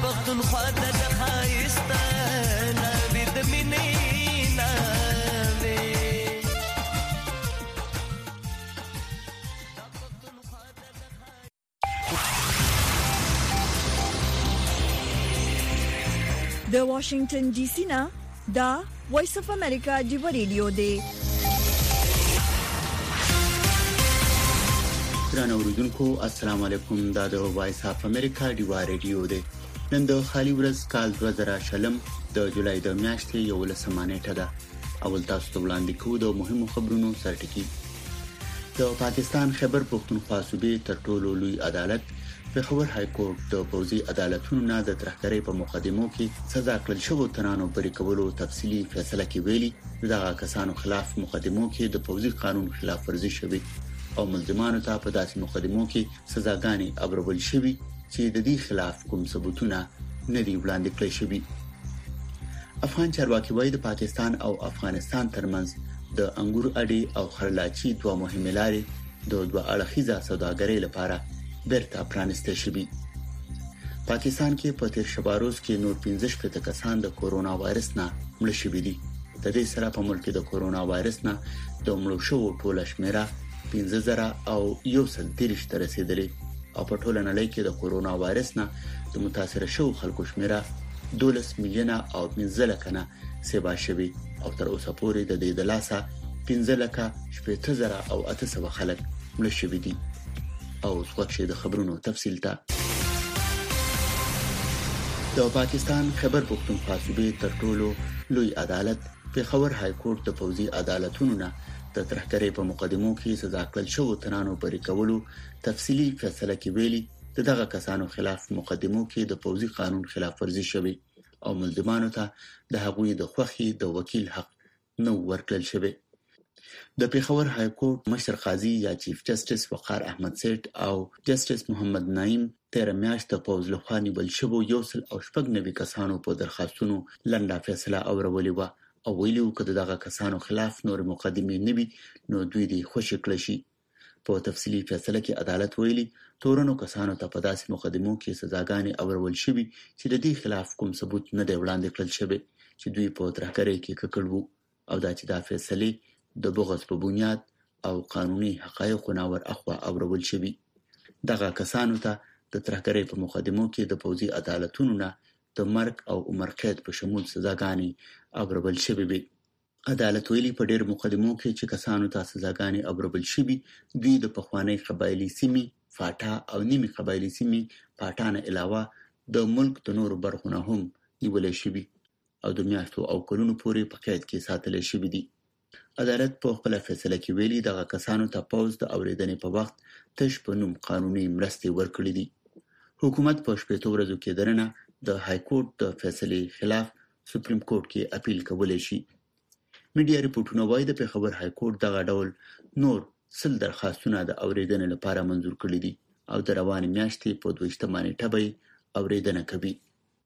پښتونخوا د ښایسته ناوې د مینې ناوې. د واشنگټن ډي سي نه دا وایس اف امریکا دی ریډیو دی. درنو اوریدونکو السلام علیکم. دا د وایس اف امریکا دی ریډیو دی. نن د خالي ورځ کال 2020 د جولای د میاشتې 11 نیټه ده. اول تاسو ته وړاندې کوو د مهمو خبرونو سرټکی. د پاکستان خیبر پختونخوا صوبې تر ټولو لوی عدالت پېښور های کورټ د پوځي عدالتونو نه د ترهګرۍ په مقدمو کې سزا کړل شوو ترانو بری کولو تفصیلی فیصله کې ویلي دغه کسانو خلاف مقدمو کې د پوځي قانون خلاف ورزي شوی او ملزمانو ته په داسې مقدمو کې سزاګانې ابرول شوی چې د دې خلاف کوم ثبوتونه نه دی وړاندې کړی شوی. افغان چارواکي وايي د پاکستان او افغانستان ترمنځ د انګور اډې او خرلاچي دوه مهمه لارې د دوه اړخیزه سوداګرۍ لپاره برته پرانسته شوی. پاکستان کې په تیر شبا روز کې نور 15 کسان د کورونا وایرس نه مړ شوي دي. د دې سره په ملک کې د کورونا وایرس نه د مړو شوو ټوله شمیره 15,130 ته رسیدلې او په ټوله نړۍ کې د کورونا وایرس نه د متاثر شوو خلکو شمیره 12 میلیونه او 15 لک نه سیوا شوی او تر اوسه پورې د دې د لاسه 15,800 خلک مړ شوي دي. او څوکشه د خبرونو تفصیل ته د پاکستان خیبر پختونخوا صوبې تر ټولو لوی عدالت پېښور های کورټ د پوځي عدالتونو نه د ترهګرۍ په مقدمو کې سزا کړل شوو ترانو بری کولو تفصیلی فیصله کې ویلي دغه کسانو خلاف مقدمو کې د پوځي قانون خلاف ورزي شوی او ملزمانو ته د هغوی د خوخي د وکیل حق نو ورکړل شوی. د پېښور های کورټ مشر قاضي یا چیف جسټس وقار احمد سیټ او جسټس محمد نعیم 13 میاشت د پوز لخوا نیول شوو 190 کسانو په درخواستونو لنډه فیصله اورولې و او ویلو کده دغه کسانو خلاف نور مقدمې نه وي نو دوی دې خوشی کړی شي. په تفصیلی فیصله کې عدالت ویلي تورنو کسانو ته په داسې مقدمو کې سزاګانې اورول شوي چې د دې خلاف کوم ثبوت نه دی وړاندې کړل شوی چې دوی په ترهګرۍ کې ککړ وو او دا چې دا فیصله د بغض په بنیاد او قانوني حقایق ناور اخوا اورول شوی. دغه کسانو ته د ترهګرۍ په مقدمو کې د پوځي عدالتونو نه د مرګ او عمر قید په شمول سزاګانې اورول شوی وي. عدالت ویلي په ډېر مقدمو کې چې کسانو ته سزاګانې اورول شوی دوی د پخوانی قبایلی سیمې فاټا او نیمه قبایلی سیمې پاټانه علاوه د ملک د نورو برخو نه هم نیول شوی او د میاشتو او کلونو پورې په قید کې ساتل شوی دي. عدالت په خپل فیصله کې ویلي دغه کسانو ته پوز د اوریدنې په وخت تش په نوم قانوني مرستې ورکړې دي. حکومت په شپږ ورځو کې درنه د های کورټ د فیصلې خلاف سپریم کورټ کې اپیل کولای شي. میډیا ریپورتونه وايي د پېښور های کورټ دغه ډول نور 100 درخواستونه د اوریدنې لپاره منظور کړي دي او د روانې میاشتې په 22 نیټه به اوریدنه کوي.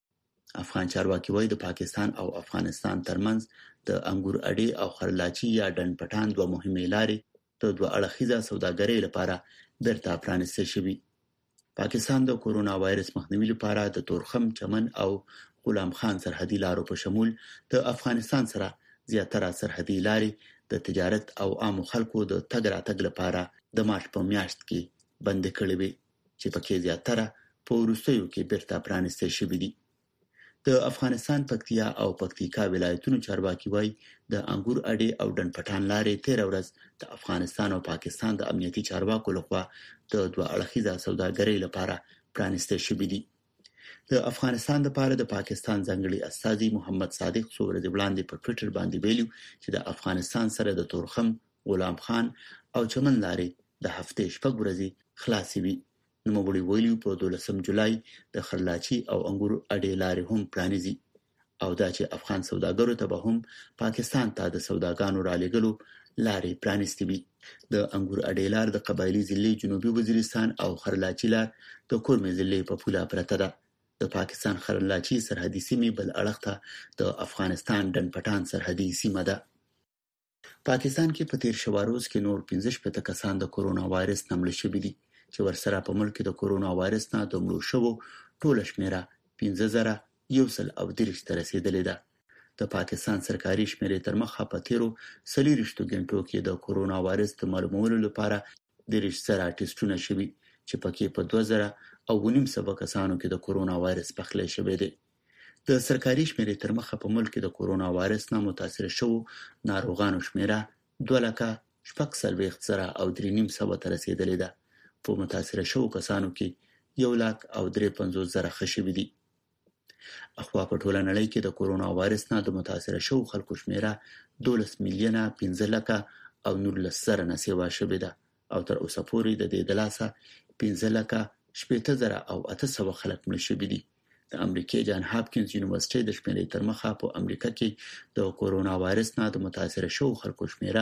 افغان چارواکي وايي د پاکستان او افغانستان ترمنځ د انګور اډې او خرلاچي یا ډن پټان دوه مهمه لارې د دوه اړخیزه سوداګرۍ لپاره برته پرانسته شوی. پاکستان د کورونا وایرس مخنیوي لپاره د تورخم چمن او غلام خان سرحدي لارو په شمول د افغانستان سره زیاتره سرحدي لارې د تجارت او عام خلکو د تګ راتګ لپاره د مارچ په میاشت کې بند کړې وي چې پکې زیاتره په وروستیو کې برته پرانسته شوی دي. د افغانستان پکتیا او پکتیکا ولایتونو چارواکي وايي د انګور اډې او ډن پټان لارې 13 ورځ د افغانستان او پاکستان د امنیتي چارواکو لخوا د دوه اړخیزه سوداګرۍ لپاره پرانسته شوې دي. د افغانستان لپاره د پاکستان ځانګړي استاذي محمد صادق څو ورځې وړاندې په ټوئیټر باندې ویلي چې د افغانستان سره د تورخم، غلام خان او چمن لارې د هفتې شپږ ورځې خلاصې وي. نوموړي ویلي په 12 جولای د خرلاچي او انګور اډې لارې هم پرانیزي او دا چې افغان سوداګرو ته به هم پاکستان ته د سوداګانو رالېږلو لارې پرانیستې وي. د انګور اډې لار د قبایلی ضلع جنوبي وزیرستان او خرلاچي لار د کورمې ضلع په پوله پرته ده. د پاکستان خرلاچي سرحدي سیمې بل اړخ ته د افغانستان ډن پټان سرحدي سیمه ده. پاکستان کې په تیر شوا روز کې نور 15 کسان د کورونا وایرس نه مړ شوي دي چې ورسره په ملک کې د کورونا وایرس نه د مړو شوو ټوله شمیره 15130 ته رسیدلې ده. د پاکستان سرکاري شمیرې تر مخه په تیرو 24 غنټو کې د کورونا وایرس د معلومولو لپاره 30,000 ټیسټونه شوي چې پکې په 2009 کسانو کې د کورونا وایرس پخلی شوی دی. د سرکاري شمیرې تر مخه په ملک کې د کورونا وایرس نه متاثر شوو ناروغانو شمیره 2,40,390 ته رسیدلې ده. په متاثر شوو کسانو کې 1,53,000 خشوي دي. اخوا په ټوله نړۍ کې د کورونا وایرس نه د متاثر شوو خلکو شمیره 12,15,19,000 نه سیوا شوې ده او تر اوسه پورې د دې د لاسه 15,18,800 خلک مړه شوي دي. د امریکای جان هاپکینز یونیورسيټي د شمیرې تر مخه په امریکا کې د کورونا وایرس نه د متاثر شوو خلکو شمیره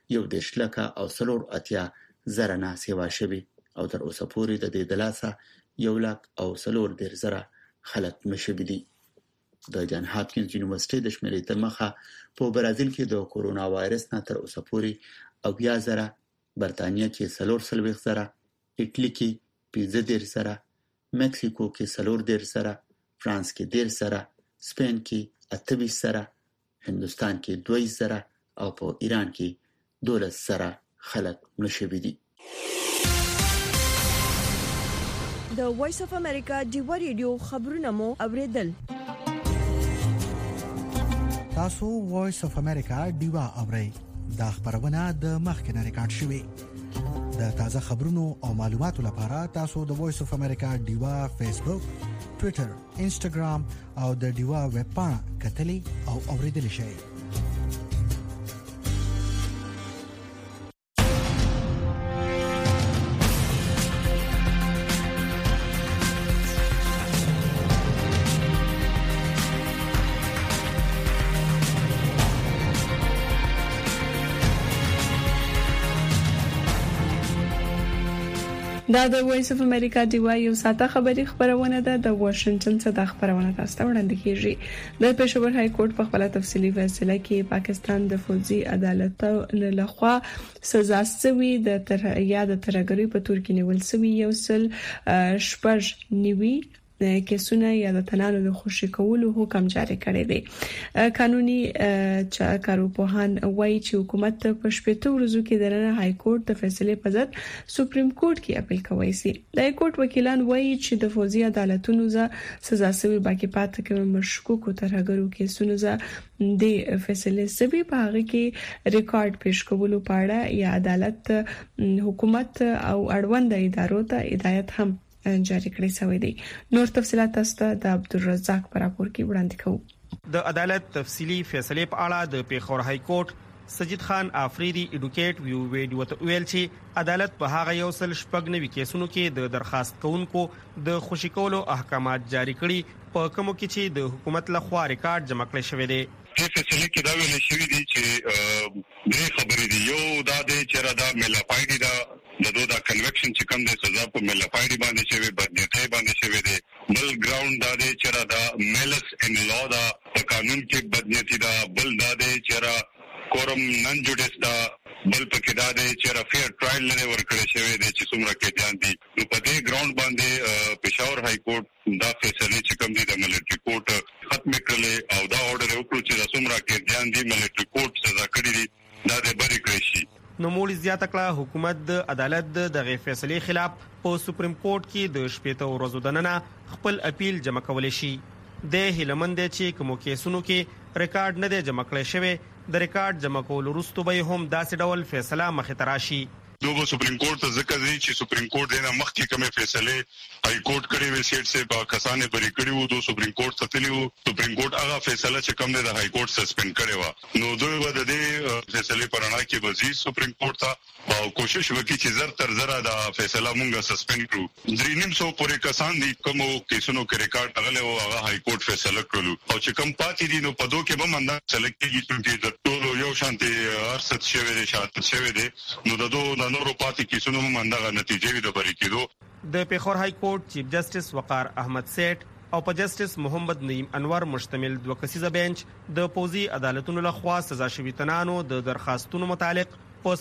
1,80,000 نه سیوا شوې او تر اوسه پورې د دې د لاسه 1,40,000 خلک مړه شوي دي. د جان هاپکینز یونیورسيټي د شمیرې تر مخه په برازیل کې د کورونا وایرس نه تر اوسه پورې 80,000، برتانیا کې 40,000، ایټلی کې 15,000، مکسیکو کې 40,000، فرانس کې 10,000، سپین کې 28,000، هندوستان کې 2,000 او په ایران کې 12,000 خلک مړه شوي دي. د وایس اف امریکا ډیوا ریډیو خبرونه مو اوریدل. تاسو وایس اف امریکا ډیوا اورئ. دا خبرونه د مخکنه ریکارډ شوې. د تازه خبرونو او معلوماتو لپاره تاسو د وایس اف امریکا ډیوا فیسبوک، ټوئیټر، انسټاګرام او د ډیوا ویب پاڼه کتلې او اوریدل شئ. دا د وایس اف امریکا ډیوا یو ساته خبری خبرونه ده. د واشنگټن څخه د خبرونه تاسو ته وړاندې کیږي. د پېښور های کورټ په خپل تفصیلي فیصله کې پاکستان د فوجي عدالت لخوا سزا سوي د ترګری په تور کې نیول سوي یو سل شپږ نیوي کیسونه یا د تنانو د خوشی کولو حکم جاری کړی دی. قانوني کاروپوهان وایي چې حکومت په شپږ ورځو کې د های کورټ د فیصلې په ضد سپریم کورټ کې اپیل کوي. د های کورټ وکیلان وایي چې د فوجي عدالتونو سزا سوي باقی پاتې کوي مشکوکو ترګرو کیسونو د فیصلې سبي په هغه کې ریکارډ پیښ کولو پاړه یا عدالت حکومت او اړوند ادارو ته هدایت هم جاری کړی شوی دی. نور تفصيلات تاسو د عبدالرزاق پر راپور کې وړاندې کوو. د عدالت تفصیلی فیصله په اړه د پیښور های کورټ سجید خان افریدي ایډوکیټ ویډیو ته ویل چې عدالت په هغه یو سل شپږ نوي کیسونو کې د درخواست کوونکو د خوشی کولو احکامات جاری کړي په کومو کې چې د حکومت لخوا ریکارډ جمع کړی شوی دی. په فیصله کې دا ویل شوی دی چې دې خبرې دی یو دا د چردا ملافایډي دا د دوه کنوکشن چې کوم د سزا په ملافایډي باندې شوی بدنیتۍ باندې شوی دی. بل ګراوند دا د چردا میلس ان لا دا قانون کې بدنیتی دا بل دا د چردا کورم نن جوډس دا بل پکې دا د چردا فیر ټرایل نه ورکړی شوی دی چې څومره کې ځان دي. نو په دې ګراوند باندې پېښور های کورټ دا فیصله چې کوم دی د ملټری کورټ ختم کړل او دا اورډر وکړو چې څومره کې ځان دي ملټری کورټ سزا کړی دی دا د بری کړی شي. نو مولي زیاته کړه حکومت د عدالت دغه فیصله خلاف په سپریم کورټ کې د شپږ ورځو دننه خپل اپیل جمع کولای شي. د هلمند چې کوم کیسونو کې ریکارډ نه دی جمع کړی شوی د ریکارډ جمع کول وروسته به هم داسې ډول فیصله مخې ته راشي. دوه سپریم کورټ ته ځکه دی چې سپریم کورټ دنه مخکې کومه فیصله های کورټ کړی وی سیټ سے کسانه بری کړی وو دوه سپریم کورټ ته تللی سپریم کورټ هغه فیصله چې کوم دی د های کورټ سسپند کړی و. نو دوی به د دې فیصله پرانا کې وزیر سپریم کورټ ته او کوشش وکړي چې زر تر زر دا فیصله مونږه سسپند کړو. 300 پورې کسان دي کوم کیسونو کې ریکارډ غلې او هغه های کورټ فیصله کړلو او چې کوم پاتې دي نو په دوه کې به مندا سلیکټي چې د ټولو یو شانتي ارست شوی دی شاته شوی دی نو د دوه نورو پاتې کیسونو مندا نتیجې وي د بری کېدو. د پیښور های کورټ چیف جسټس وقار احمد سیټ او په جسټس محمد نعیم انور مشتمل دوه کسیزه بنچ د پوزي عدالتونو لخوا سزا شوی تنانو د درخواستونو متعلق په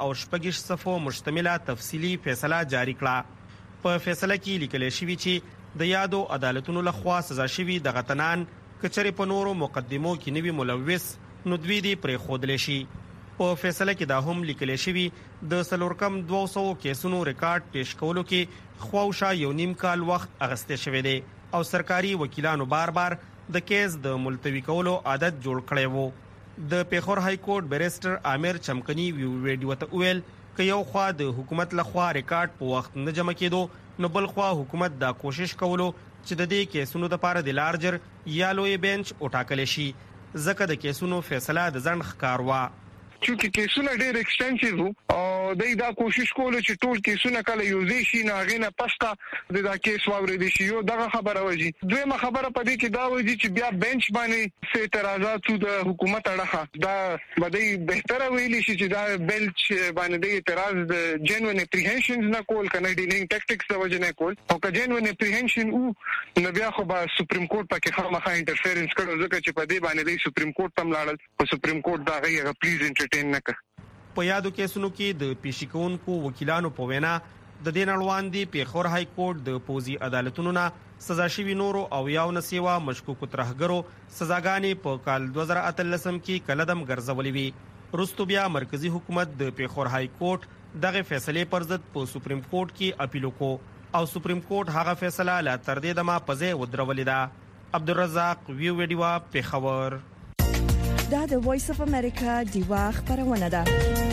400 صفحو مشتمله تفصیلی فیصله جاری کړه. په فیصله کې لیکل شوی چې د یادو عدالتونو لخوا سزا شوي د غتنان کچري په نورو مقدمو کې نوي ملوث نو دوی دي پرې خودل شي. په فیصله کې دا هم لیکل شوی د سلورکم 200 کیسونو ریکارډ پیش کولو کې خواوشا یو نیم کال وخت اغسته شوی دی او سرکاري وکیلانو بار بار د کیس د ملتوي کولو عادت جوړ کړی وو. د پیښور های کورټ بیرسټر عامر چمکني ویډیو ته ویل ک یو خوا د حکومت لخوا ریکارډ په وخت نه جمع کېدو نو بل خوا حکومت دا کوشش کولو چې د دې کیسونو لپاره د لارجر یا لوی بنچ وټاکل شي ځکه د کیسونو فیصله د ځنډ ښکار وا. چې کیسونه ډېر ایکسټنسیو او دا کوشش کوله چې ټول کیسونه کله یوځای شي نه غینه پسته دا کیس واورېدل شي. یو دغه خبره وځي. دویمه خبره پدې کې دا وځي چې بیا بنچ باندې څه اعتراضات د حکومت اړه دا باندې بهتره ویلي شي چې دا بنچ باندې د اعتراض د جنوین اپریهنشنز نه کول کنه ډیلینګ ټیکټکس د وجه نه کول او که جنوین اپریهنشن او نو بیا خو به سپریم کورټ پکې خامخا انټرفیرنس کړو ځکه چې په دې باندې د سپریم کورټ تم لاړل په سپریم کورټ دا غي پلیز په یادو کیسونو کې د پیشي کوونکو وکیلانو په وینا د دې نړوان دي پیښور های کورټ د پوزي عدالتونو نه سزا شوي نورو او یاو نسیوا مشکوکو ترهګرو سزاګانې په کال 2013 کې کلدم ګرځولې وي. وروسته بیا مرکزی حکومت د پیښور های کورټ دغه فیصله پر ضد په سپریم کورټ کې اپیل وکړ او سپریم کورټ هغه فیصله لا تر دې دمه په ځای ودرولې ده. عبدالرزاق ویډیو پیښور. دا د وایس اف امریکا دیوا خبرونه ده.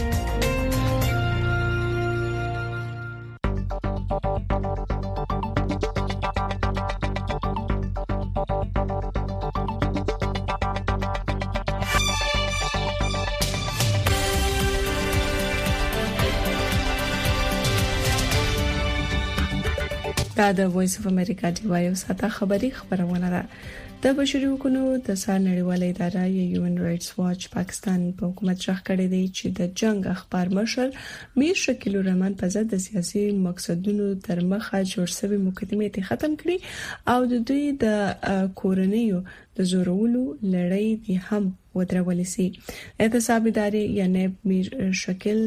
دا د وایس اف امریکا دیوا یو ساته خبرونه ده. د بشري حقوقو د سار نړیواله اداره هیومن رائټس واچ پاکستان په حکومت شخ کړی دی چې د جنگ اخبار مشر میر شکیل الرحمن په ضد د سیاسي مقصدونو تر مخه جوړ شوی مقدمه ختم کړي او د دوی د کورنیو د زورولو لړۍ دی هم ودرول شي. احتساب ادارې یعنی میر شکیل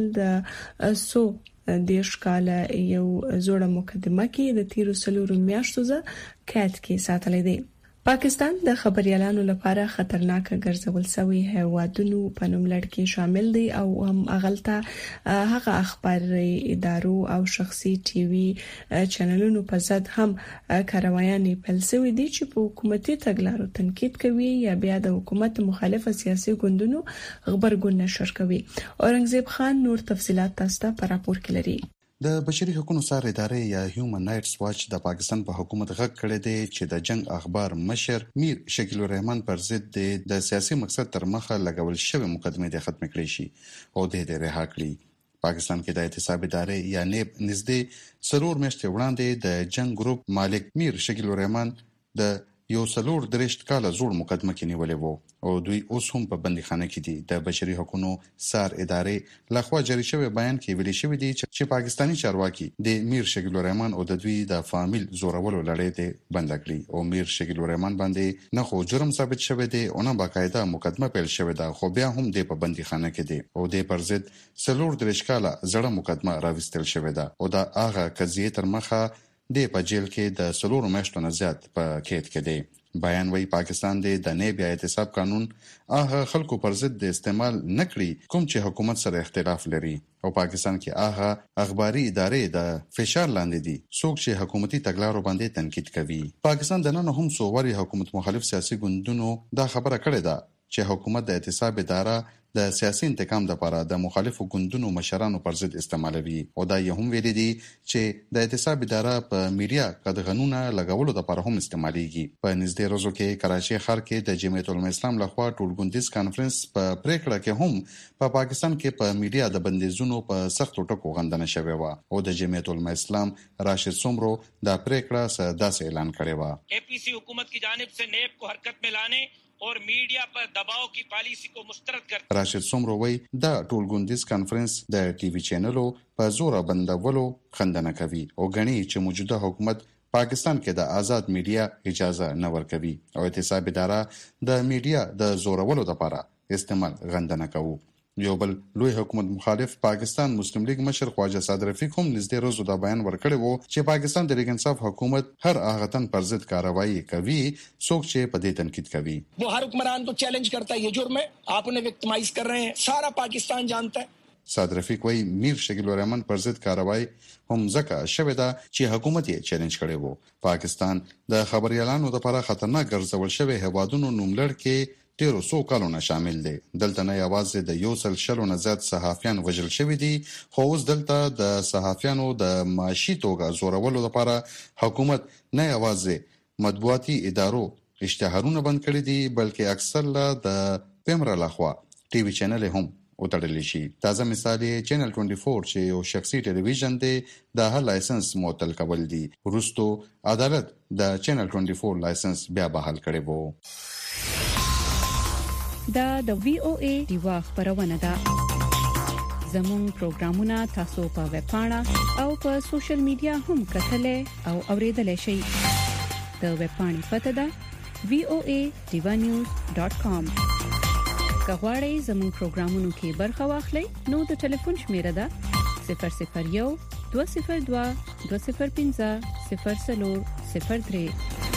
د سو دیش کال یو زوړه مقدمه کې د تیرو سلورو میاشتو ځ کېد کې ساتلې دی. پاکستان د خبريالانو لپاره خطرناک ګرځول شوی هیوادونو په نوم لړ شامل دی او هم اغلطه هغه اخباري ادارو او شخصي ټي وي چینلونو په ضد هم کاروایانې پلسوي دي چې په حکومتي تګلارو تنقید کوي یا بیا د حکومت مخالف سیاسي ګوندونو خبرګون نشر کوي. اورنګزیب خان نور تفصيلات تاسو ته په راپور کې لري. د بشري حقوقو سار ادارې یا هیومن رائټس واچ د پاکستان په حکومت غږ کړی دی چې د جنگ اخبار مشر میر شکیل الرحمن پر ضد د سیاسي مقصد تر مخه لګول شوی مقدمه د ختم کړی شي او د رها کړی. پاکستان کې د احتساب ادارې یا نیب نږدې سرور میاشتې وړاندې د جنگ ګروپ مالک میر شکیل الرحمن د یو سلور درشت کاله زوړ مقدمه کې نیولې وو او دوی اوس هم په بندیخانه کې دي. د بشري حقوقو سار ادارې لخوا جاری شوی بیان کې ویلي شوی دی چې پاکستانی چارواکي د میر شکیل الرحمن او د دوی د فامیل زورولو لړۍ ته بند کړی او میر شکیل الرحمن باندې نه خو جرم ثابت شوی دی او نه باقاعده مقدمه پیل شوی ده خو بیا هم د په بندیخانه کې دی او د پر ضد سلور درشت کاله زړه مقدمه راوستل شوی ده او دا هغه قضیه تر مخه د په جیل کې د سلور میاشتو نه زیات په کېد کې دی. بیان وی پاکستان د نیب یا احتساب قانون هغه خلکو پر ضد د استعمال نکړي کوم چې حکومت سره اختلاف لري او پاکستان کې هغه اخباري ادارې د فشار لاندې دي څوک چې حکومتي تګلارو باندې تنقید کوي. پاکستان د نن هم سووري حکومت مخالف سیاسي ګوندونو دا خبره کړې ده چې حکومت د احتساب اداره د سیاسي انتقام لپاره د مخالفو ګوندونو مشرانو پر ضد استعمالوي او دا یې هم ویلي دي چې د احتساب اداره په میډیا قدغنونه لګولو لپاره هم استعماليږي. په نږدې ورځو کې کراچي ښار کې د جمعیت العلماء اسلام لخوا ټولګوندیز کانفرنس په پریکړه کې هم په پاکستان کې په میډیا د بندیزونو په سختو ټکو غندنه شوې و او د جمعیت العلماء اسلام راشد سومرو دا پریکړه داسې اعلان کړی و. एपीसी हुकूमत की जानिब से नेब को हरकत में लाने और मीडिया पर दबाव की पॉलिसी को मुस्तरद करते. راشد سومرو وی دا ټولګوندیز کانفرنس د ټي وي چینلو په زور بندولو خندنه کوي او غني چې موجوده حکومت پاکستان کې د آزاد میډیا اجازه نه ورکوي او احتساب اداره د میډیا د زورولو لپاره استعمال غندنه کوي. یو بل لوی حکومت مخالف پاکستان مسلم لیگ مشر خواجه صاد رفیق هم نږدې ورځو دا بیان ورکړی وو چې پاکستان د انصاف حکومت هر هغه تن پر ضد کارروایی کوي څوک چې په دې تنقید کوي. वो हर हुक्मरान को चैलेंज करता है, ये जुर्म है, आप उन्हें विक्टिमाइज कर रहे हैं, सारा पाकिस्तान जानता है. صاد رفیق وایي میر شکیل الرحمن پر ضد کارروایی هم ځکه شوې ده چې حکومت یې چیلنج کړی وو. پاکستان د خبريالانو لپاره خطرناک ګرځول شوی هوادونو نوملړ کې ډیرو څو کلونه شامل دي. دلته نه یوازې د 100 نه زیات صحافیان وژل شوي دي، خو اوس دلته د صحافیانو د معاشي توګه زورولو لپاره حکومت نه یوازې مطبوعاتي ادارو اشتهارونه بند کړي دي، بلکې اکثر لا د پیمرا لخوا ټي وي چینل هم وتړل شي. تازه مثال یې چینل 24 چې یو شخصي ټلویزیون دی د هر لایسنس معطل کول دي. وروستو عدالت د چینل 24 لایسنس بیا بحال کړی وو. دا د VOA دیوا خبرونه ده. زموږ پروګرامونه تاسو په ویب پاڼه او په سوشل میډیا هم کتلې او اوریدلای شئ. د ویب پاڼې پته ده voadevanews.com. کغواړئ زموږ پروګرامونو کې برخه واخلئ نو د ټلیفون شمیره ده 001 202 205 0403.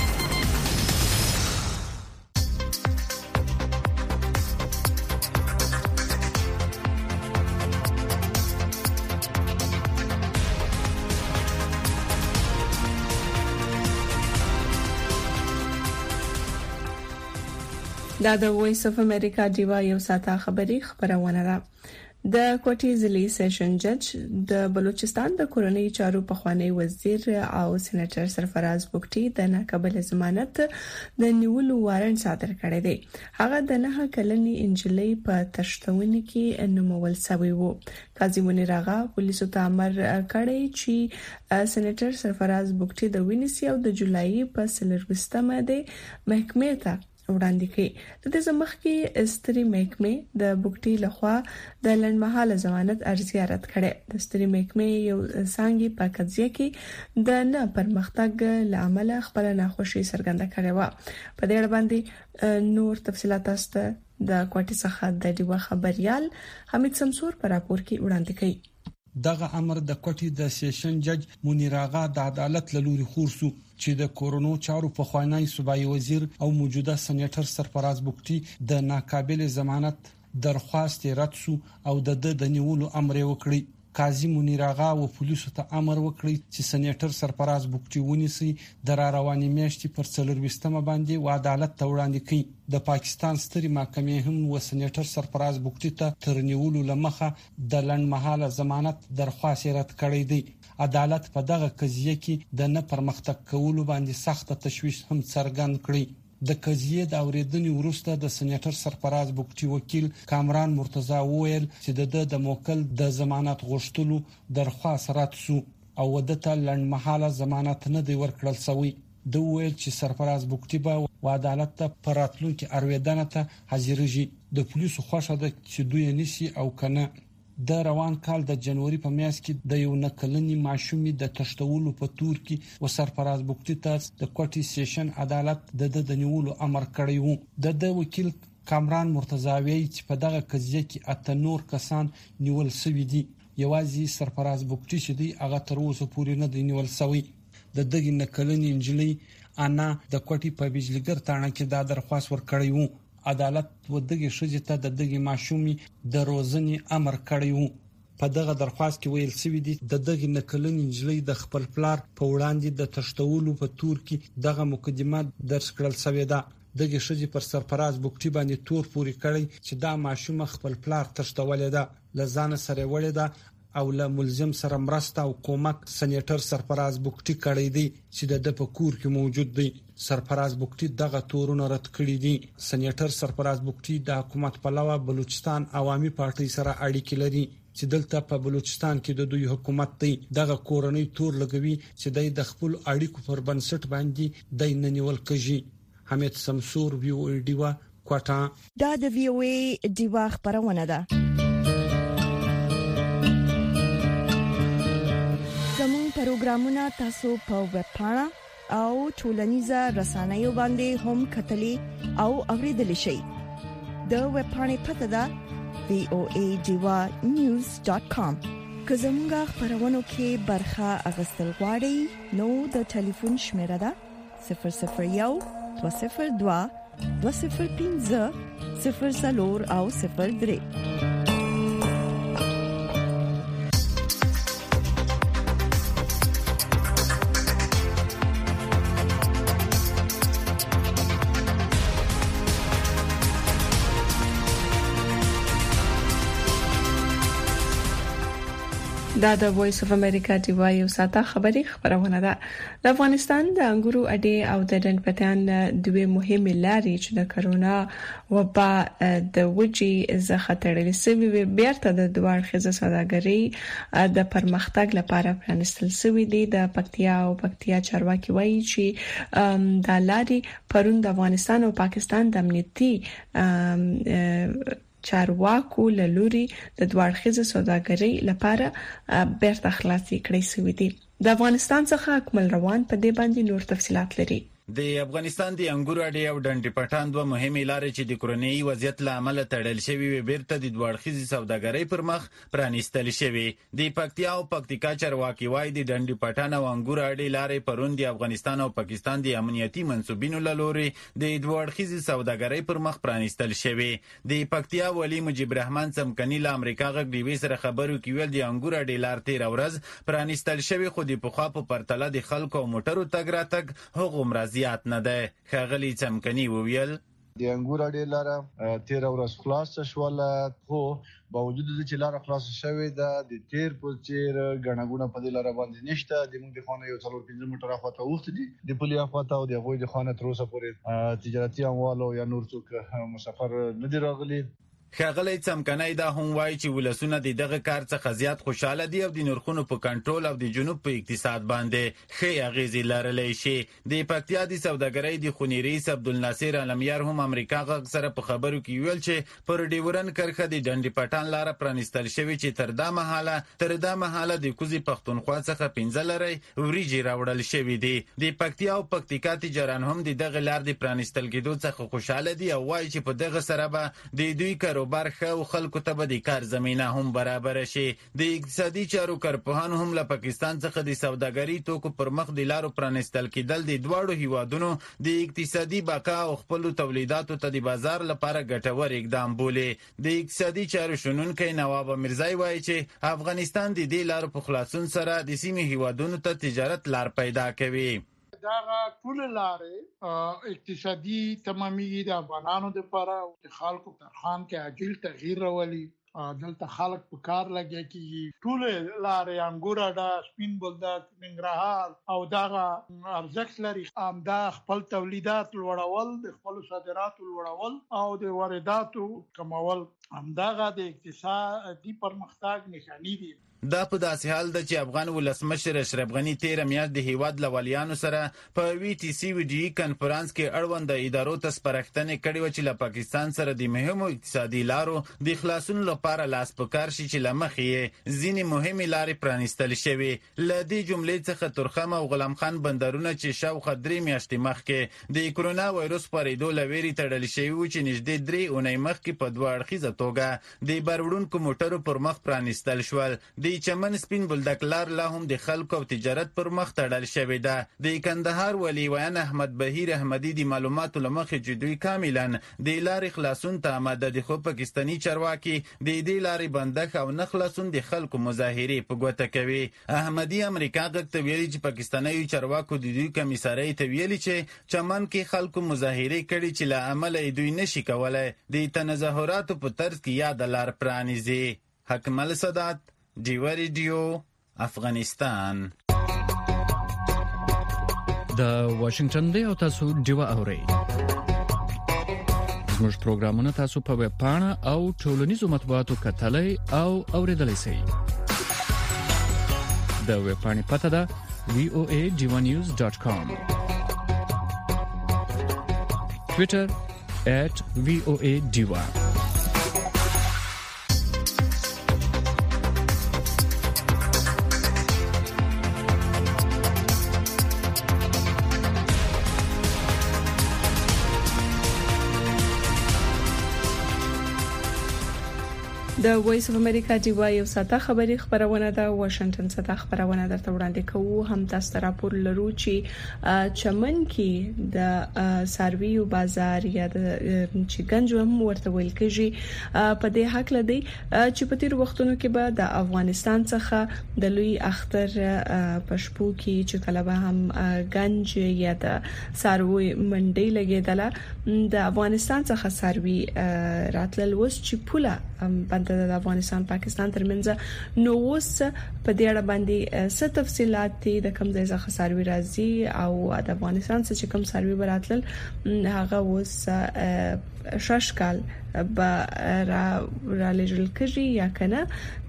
دا د وایس اف امریکا دیوا یو ساته خبرونه ده. د کوټي ضلعي سیشن جج د بلوچستان د کورنۍ چارو پخوانی وزیر او سېنیټر سرفراز بوکټي د ناقابل ضمانت د نیولو وارنټ صادر کړی دی. هغه د 9 کلنې انجلۍ په تشتونه کې نومول شوی وو. قاضي منیر آغا پولیسو ته امر کړی چې سېنیټر سرفراز بوکټي د وینسي او د جولای په 24مه د محکمې ته وړاندې کړي. د دې زمخ کې استری محکمې د بوکټي لخوا د لنډمحاله ضمانت ارزیه رد کړي. د استری محکمې یو څنګه په قضیه کې د نه پرمختګ لامل خپل ناخوشي څرګنده کړې و. په دې اړه باندې نور تفصيلات است د کوټي څخه د دیوه خبريال حمید سمسور پر راپور کې وړاندې کړي. دغه امر د کوټي د سیشن جج منیر آغا د عدالت لوري خورسو چې د کورونو چارو په خوانی صوبایي وزیر او موجوده سېنیټر سرفراز بوکټي د ناقابل ضمانت درخواست رد شو او د نیولو امر وکړي. قاضي منیر آغا او پولیسو ته امر وکړي چې سېنیټر سرفراز بوکټي ونیسي د رواني میاشتې پر 24مه باندې و عدالت ته وړاندې کړي. د پاکستان ستري محکمې هم و سېنیټر سرفراز بوکټي ته تر نیولو لمخه د لنډمحاله ضمانت درخواست رد کړی دی. عدالت په دغه قضیه کې د نه پرمختګ کولو باندې سخت تشویش هم څرګند کړی. د قضیه د اوریدنې وروسته د سېنیټر سرفراز بوکټي وکیل کامران مرتضی وویل چې د موکل د ضمانت غوښتلو درخواست رد شو او ودته لنډمحاله ضمانت نه دی ورکړل شوی. د ویل چې سرفراز بوکټي به عدالت ته پراتلونکو ارویدنه ته حاضرېږي. د پولیسو خوښه ده چې دوی نشي او کنه. د روان کال د جنوري په میاشت کې د یو نکلنی ماشومې د تشتولو په تور کې و سرفراز بوکټي ته د کوټي سیشن عدالت د نیولو امر کړی وو. د وکیل کامران مرتضی وی چې په دغه قضیه کې اته نور کسان نیول شوی دي. یوازې سرفراز بوکټي چې دی هغه تر اوسه پورې نه دی نیول شوی. د دغه نکلنی انجلۍ انا د کوټي په بجلیګر تاڼه کې دا درخواست ورکړی وو. عدالت ودغه شجه ته د دغه ماشومې د روزنې امر کړی وو. په دغه درخواست کې ویل شوی دی د دغه نکلن انجلۍ د خپل پلار په وړاندې د تشتولو په تور کې دغه مقدمه درس کړل شوی ده. دغه شجه پر سرفراز بوکټي باندې تور پوری کړی چې دا ماشومه خپل پلار تشتولې ده، لزان سره وړې ده او له ملزم سره مرسته او کومک سېنیټر سرفراز بوکټي کړی دی چې د په کور کې موجود دی. سرفراز بوکټي دغه تورونه رد کړی دي. سېنیټر سرفراز بوکټي د حکومت په لوا بلوچستان عوامي پارټي سره اړیکې لري چې دلته په بلوچستان کې د دوی حکومت دی. دغه کورنۍ تور لګوي چې د خپل اړیکو پر بنسټ باندې د ننیول کوي. حمید سمسور VOA دیوا کوټا. دا د VOA دیوا خبرونه ده. زموږ پروګرامونه تاسو په ویب پاڼه او ټولنیزه رسنیو باندې هم کتلی او اوریدلی شئ. د ویب پاڼې پته ده voadivanews.com. که زمونږه خبرونو کې برخه اغستل غواړئ نو د ټلیفون شمیره ده 001 202 205 00 او 03. دا د وایس اف امریکا دی وایو ساته خبرونه ده. د افغانستان د انګورو اډې او د ډنډ پټان دوه مهمه لارې چې د کرونا وبا د وجې زخه تړلې سوي بیرته د دوه خزه سوداګري د پرمختګ لپاره پرانستل سوي دي. د پکتیا او پکتیا چارواکي وایي چې د لارې پرون د افغانستان او پاکستان د امنیتي چارواکو لوري د دوړخیزه سوداګرۍ لپاره بیرته خلاصي کړې سوي دي. د افغانستان څخه اکمل روان په دې باندې نور تفصيلات لري. د افغانستان د انګورو اډې او ډنډ پټان دوه مهمه لارې چې د کورونی وضعیت لامل تړل شوی بیرته د دوړخیزي سوداګرۍ پر مخ پرانیستل شوی. د پکتیا او پکتیکا چارواکي وایي د ډنډ پټان او انګورو اډې لارې پرون د افغانستان او پاکستان د امنیتي منسوبینو لوري د دوړخیزي سوداګرۍ پر مخ پرانیستل شوی. د پکتیا ولی مجيب رحمان سمکنی له امریکا غږ دی سره خبرو کې ویل د انګورو اډې لار تیر ورځ پرانیستل شوی، خو د پخوا په پرتله د خلکو او موټرو تګ راتګ هغه مرضیات نه ده. خغلی سمکنی وویل د انګور اډې لاره 13 ورځ خلاص شوله، خو باوجود د چې لاره خلاص شوې ده د تیر په چیر غنغونه په دې لاره باندې نشته. د موږ د خانه یو 4-5 میټر اخواته وخت دي د پولیا اخواته او د غوي د خانه تر اوسه پورې تجارتي اموالو یا نور څوک مسافر نه دی راغلي. خغلی سمکنی دا هم وایي چې ولسونه د دغه کار څخه زیات خوشاله دي او د نرخونو په کنټرول او د جنوب په اقتصاد باندې ښه اغیزې لرلی شي. د پکتیا د سوداګرۍ د خونی رئیس عبدالناصر علمیار هم امریکا غږ سره په خبرو کې ویل چې پر ډیورن کرخه د ډنډ پټان لاره پرانیستل شوی چې تر دا مهاله د کوزي پښتونخوا څخه 15 لري وریجی راوړل شوی دي. د پکتیا او پکتیکا تجاران هم د دغه لار د پرانیستل کېدو څخه خوشاله دي او وایي چې په دغه سره به د دوی کاروبار خو خلکو ته به د کار زمينه هم برابر شي. د اقتصادي چارو کارپوهان هم له پاکستان څخه د سوداګرۍ توکو پر مخ د لارو پرانستل کېدل د دواړو هیوادونو د اقتصادي بقا او خپل تولیداتو ته د بازار لپاره ګټور اقدام بولي. د اقتصادي چارو شنونکي نواب مرزای وایي چې افغانستان د دې لارو په خلاصون سره د سیمې هیوادونو ته تجارت لار پیدا کوي. دا ټول لارې اقتصادي تمامي د افغانانو لپاره او د خلکو ترخان کې عاجل تغییر راولي. دلته خلک په کار لګي کې ټول لارې انګور اډه سپین بولدک ننګرهار او دا ارزښت لري. دا خپل تولیدات لوړول، د خپل صادراتو لوړول او د وارداتو کمول همدغه د اقتصادي پرمختګ نښانې دي. دا په داسې حال ده چې افغان ولسمشر اشرف غنی 13 میاشت د هیواد لوالیانو سره په وی ټي سي وی ډي کانفرنس کې اړوند ادارو ته سپارښتنه کړې و چې له پاکستان سره د مهمو اقتصادي لارو د خلاصون لپاره لاس پکار شي چې لمخې ځینې مهمه لارې پرانیستل شوی. ل دې جملې څخه ترخم او غلام خان بندرونه چې شاوخوا 3 میاشتې مخکې د کرونا وایروس پرېدو لوري تړل شوی و چې نږدې 3 اونۍ مخکې په دوه اړخیزه توګه د بروړونکو موټرو پر مخ پرانیستل شول. د چمن سپین بولدک لار لا هم د خلکو او تجارت پر مخ تړل شوی ده. د کندهار ولی ویان احمد بهیر احمدی د معلوماتو لمخې چې دوی کاملا د لارې خلاصون ته آماده دي، خو پاکستانی چارواکي د دې لارې بندښ او نه خلاصون د خلکو مظاهرې په ګوته کوي. احمدی امریکا غږ ته ویلي چې پاکستانی چارواکو د دوی کمیسارۍ ته ویلي چې چمن کې خلکو مظاهرې کړي چې له عمله دوی نشي کولای د تظاهراتو په طرز کې یاد لار پرانیزي. حکمل صدات دیوا ریډیو افغانستان. د واشنگټن دی او تاسو دیوا اورئ. زموږ پروګرامونه تاسو په ویب پاڼه او ټولنیزو مطبوعاتو کتلای او اوریدلای شئ. د ویب پاڼې پته ده voadivanews.com. Twitter @voadiva. د وایس اف امریکا ډیوا یو ساته خبری خبرونه ده واشنگټن څخه خبرونه درته وړاندې کوو. هم تاسو راپور لرو چې چمن کې د سارویو بازار یا د چګنج هم ورته ویل کېږي په دې حق لدی چې په تیر وختونو کې به د افغانستان څخه د لوی اختر پښپو کې چې کله به هم گنج یا د ساروی منډي لګیدله د افغانستان څخه ساروی راتلل وس چې پوله د افغانستان پاکستان ترمنځ نو اوس په دې اړه باندې څه تفصيلات دي د کوم ځای څخه ساروی راځي او د افغانستان څخه کوم ساروی براتل هغه اوس شاشکال به را لېږل کېږي یا کنه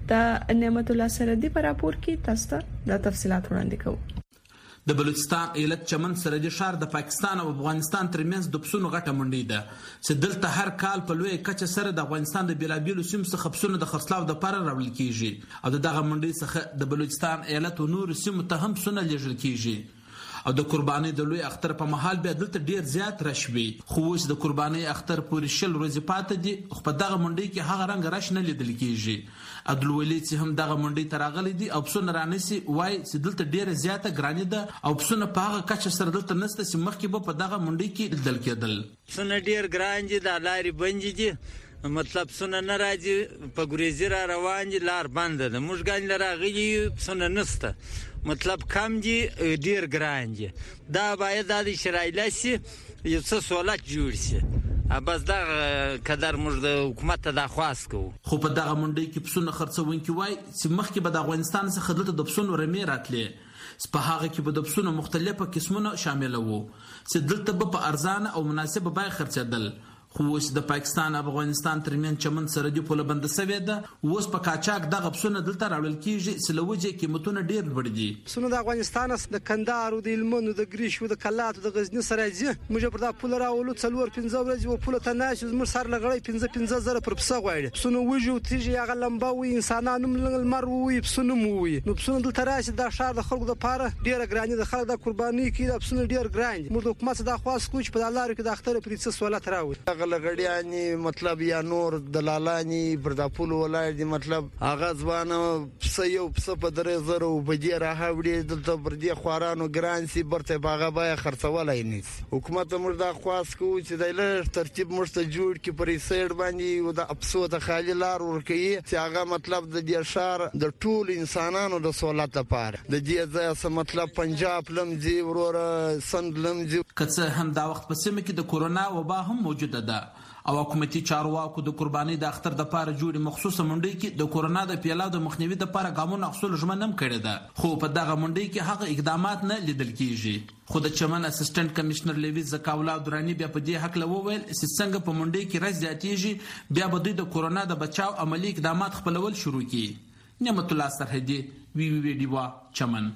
د نعمت الله سردي په راپور کې تاسو د تفصيلات وړاندې کوو. د بلوچستان ایالت چمن سرحدي ښار د پاکستان او افغانستان ترمنځ د پسونو غټه منډي ده چې دلته هر کال په لوی کچه سره د افغانستان د بیلابیلو سیمو څخه پسونو د خرڅلاو لپاره راوړل کیږي او دغه منډي څخه د بلوچستان ایالت او نور سیمو ته هم پسونه لیږل کیږي او د قرباني د لوی اختر په محل به دلته ډیر زیات رشوي خو اوس د قرباني اختر پورې شل ورځې پاتې دي خو په دغه منډي کې هغه رنګ رش نه لیدل کیږي. عبدالولي چې هم دغه منډي تراغلي دي او پسونه رانسي وای چې دلته ډیره زیاته ګرانی ده او پسونه په هغه کچه سره دلته نسته چې مخکې به په دغه منډي کې لیدل کېدل. پسونه ډیر ګران دي د لارې بنجي دي مطلب پسونه نه راځي په ګریزي را روان دي لار بنده ده موږ ګان لراغلي پسونه نسته مطلب کم دي ډیر ګران دي دا باید د شرایلاسي یو څه سہولت جوړ شي بس دا قدر موږ د حکومت ته درخواست کوو. خو په دغه منډي کې پسونه خرڅونکي وای چې مخکې به د افغانستان څخه دلته د پسونو رمې راتلې په هغه کې به د پسونو مختلفه قسمونه شامل وو چې دلته به په ارزانه او مناسبه بیه خرڅېدل خو اوس د پاکستان او افغانستان ترمن چمن سرحدي پوله بند سوي ده اوس په کاچاک دغه پسونه دلته راوړل کیږي چې لوجه قیمتونه ډیر لوړ دي. پسونه د افغانستان د کندهار او د هلمند د ګریشو د کلات د غزنی سره ځي موږ پر دا پوله راولو 4-5 ورځې و پوله ته ناشې موږ سر لغړی 15 زره پر پسه غواړي پسونه وجو تیږي هغه لمبا وي انسانانو ملمر وي پسونه مو وي نو پسونه دلته راشي د شهر د خلکو د پاره ډیره ګراني د خلک د قرباني کې د پسونه ډیر ګران دي موږ حکومت د خواست کوچ په لارو کې د اختر پر څه سوالات راوړي غلغړیانی مطلب یا نور دلالانی برداپول ولای دي مطلب هغه ځوانه یو پسه په 3000 وبدي راهوړي دلته بردي خوارانو ګرانسي برته باغه بای خرڅولای نه حکومت موږ د خواست کوو چې د لږ ترتیب مرسته جوړ کی پرې سیر باندې او د افسو د خالي لار ورکي چې هغه مطلب د دې شهر د ټول انسانانو د سہولت لپاره د دې ځای مطلب پنجاب لمزي ورور سند لمزي کڅه هم دا وخت په سیمه کې د کورونا وبا هم موجوده ده او حکومتي چارواکو د قرباني د اختر د لپاره جوړي مخصوصه منډي کې د کورونا د پیاله د مخنیوي د لپاره ګامونه اخصول ژمنم کړی ده خو په دغه منډي کې هغه اقدامات نه لیدل کیږي خو د چمن اسسټنټ کمشنر لیوی زکاولا درانی بیا په دې حق لوویل چې څنګه په منډي کې راځي زیاتېږي بیا به د کورونا د بچاو عملی اقدامات خپلول شروع کړي. نعمت الله سرحدي وی ډیوا چمن.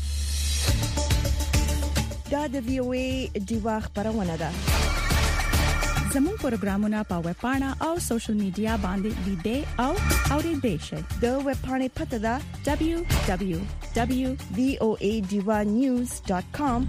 دا د وی او ای ډیوا خبرونه ده. زموږ پروګرامونه په ویب پاڼه او سوشل میډیا باندې لیدئ او اوریدئ شئ. د ویب پاڼې پته ده www.voadivanews.com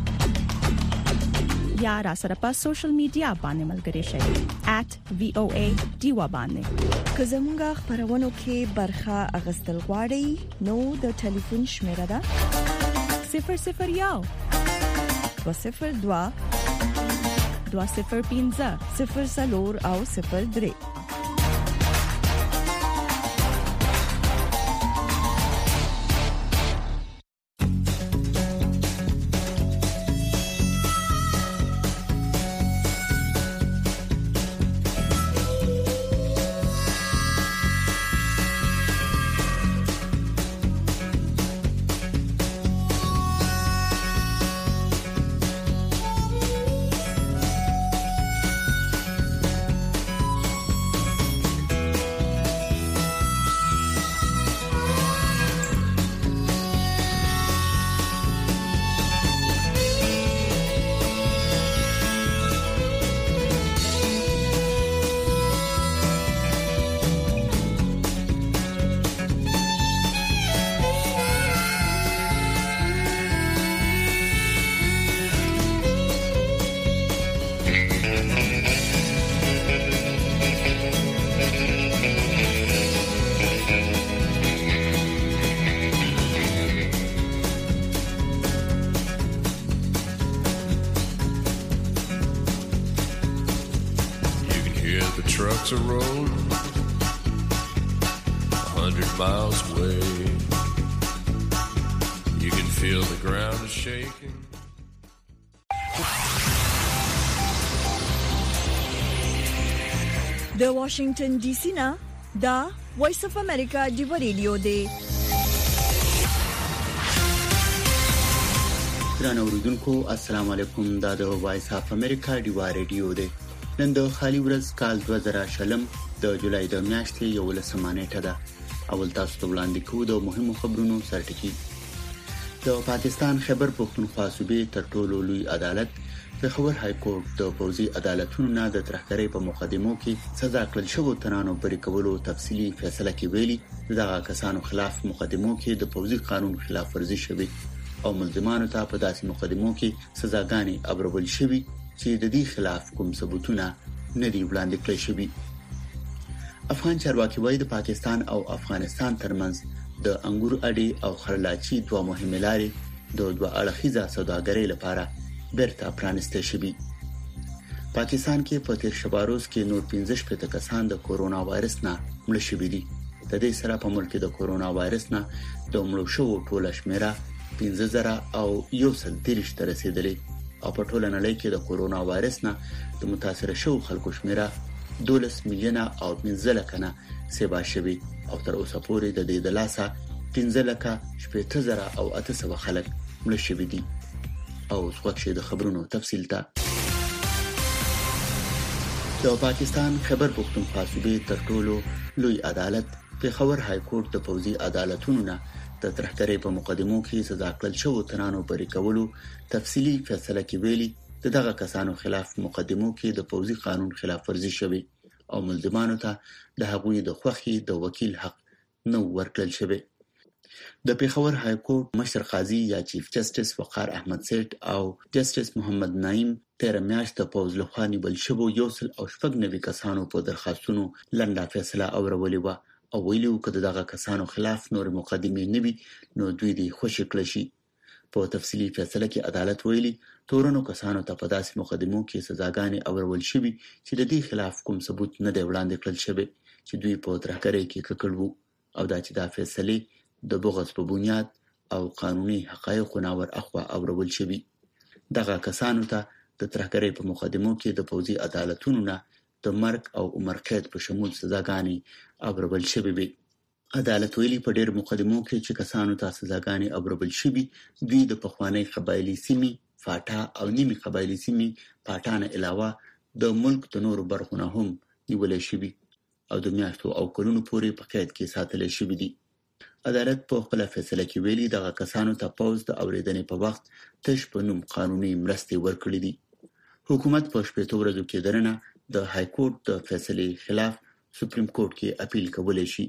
یا را سره په سوشل میډیا باندې ملګري شئ @voadiva باندې. که زموږ خبرونو کې برخه اغستل غواړئ نو د ټلیفون شمیره ده 001 202 205 0 او 03. trucks are rolling 100 miles away. You can feel the ground is shaking. د واشنگټن ډي سي نه دا وایس اف امریکا ډیو ریډیو دی. درنو اوریدونکو السلام علیکم. دا د وایس اف امریکا ډیو ریډیو دی. نن د خالي ورځ کال 2020 د جولای د میاشتې 11 نیټه ده. اول تاسو ته وړاندې کوو د مهمو خبرونو سرټکی. د پاکستان خیبر پختونخوا صوبې تر ټولو لوی عدالت پېښور های کورټ د پوځي عدالتونو نه د ترهګرۍ په مقدمو کې سزا کړل شوو ترانو بری کولو تفصیلی فیصله کې ویلي دغه کسانو خلاف مقدمو کې د پوځي قانون خلاف ورزي شوی او ملزمانو ته په داسې مقدمو کې سزاګانې ابرول شوی چې د دې خلاف کوم ثبوتونه نه دی وړاندې کړل شوی. افغان چارواکي وايي د پاکستان او افغانستان ترمنځ د انګور اډې او خرلاچي دوه مهمه لارې د دوه اړخیزه سوداګرۍ لپاره برتا پرانسته شوی. پاکستان کې په تیر شبه روز کې نور 15 کسان د کورونا وایرس نه مړ شوي دي. د دې سره په ملک کې د کورونا وایرس نه د مړو شوو ټوله شمیره 15130 ته رسیدلې او په ټوله نړۍ کې د کورونا وایرس نه د متاثر شوو خلکو شمیره 12 میلیونه او 15 لک نه سیوا شوی او تر اوسه پورې د دې د لاسه 15 لک 8000 او 800 خلک مړ شوي دي. او وقشه د خبرونو تفصیل ته د پاکستان خیبر پختونخوا صوبې تر ټولو لوی عدالت پېښور های کورټ د پوځي عدالتونو نه د ترهګرۍ په مقدمو کې سزا کړل شوو ترانو بری کولو تفصیلی فیصله کې ویلي دغه کسانو خلاف مقدمو کې د پوځي قانون خلاف ورزي شوی او ملزمانو ته د هغوی د خوخي د وکیل حق نو ورکړل شوی. د پېښور های کورټ مشر قاضي یا چیف جسټس وقار احمد سیټ او جسټس محمد نعیم 13 میاشت د پوز لخوا نیول شوو یوسل او شپږ نوي کسانو په درخواستونو لنډه فیصله اورولې و او ویلو کده دغه کسانو خلاف نور مقدمې نوي نو دوی دی خوشی کړی شي. په تفصیلی فیصله کې عدالت ویلي تورونو کسانو ته په داسې مقدمو کې سزاګانې اورول شوي چې د دې خلاف کوم ثبوت نه دی وړاندې کړل شوی چې دوی په ترهګرۍ کې ککړ وو او دا چې دا فیصله د بغض په بنیاد او قانوني حقایق ناور اخوا اورول شوی. دغه کسانو ته د ترهګرۍ په مقدمو کې د پوځي عدالتونو نه د مرګ او عمر قید په شمول سزاګانې اورول شوی وي. عدالت ویلي په ډېر مقدمو کې چې کسانو ته سزاګانې اورول شوی دوی د پخوانی قبایلی سیمې فاټا او نیمه قبایلی سیمې پاټانه علاوه د ملک د نورو برخو هم نیول شوی او د میاشتو او کلونو پورې په قید کې ساتل شوی دي. عدالت په خپل فیصله کې ویلي دغه کسانو ته پوز د اوریدنې په وخت تش په نوم قانوني مرستې ورکړې دي. حکومت په شپږ ورځو کې درنه د های کورټ د فیصلې خلاف سپریم کورټ کې اپیل کولای شي.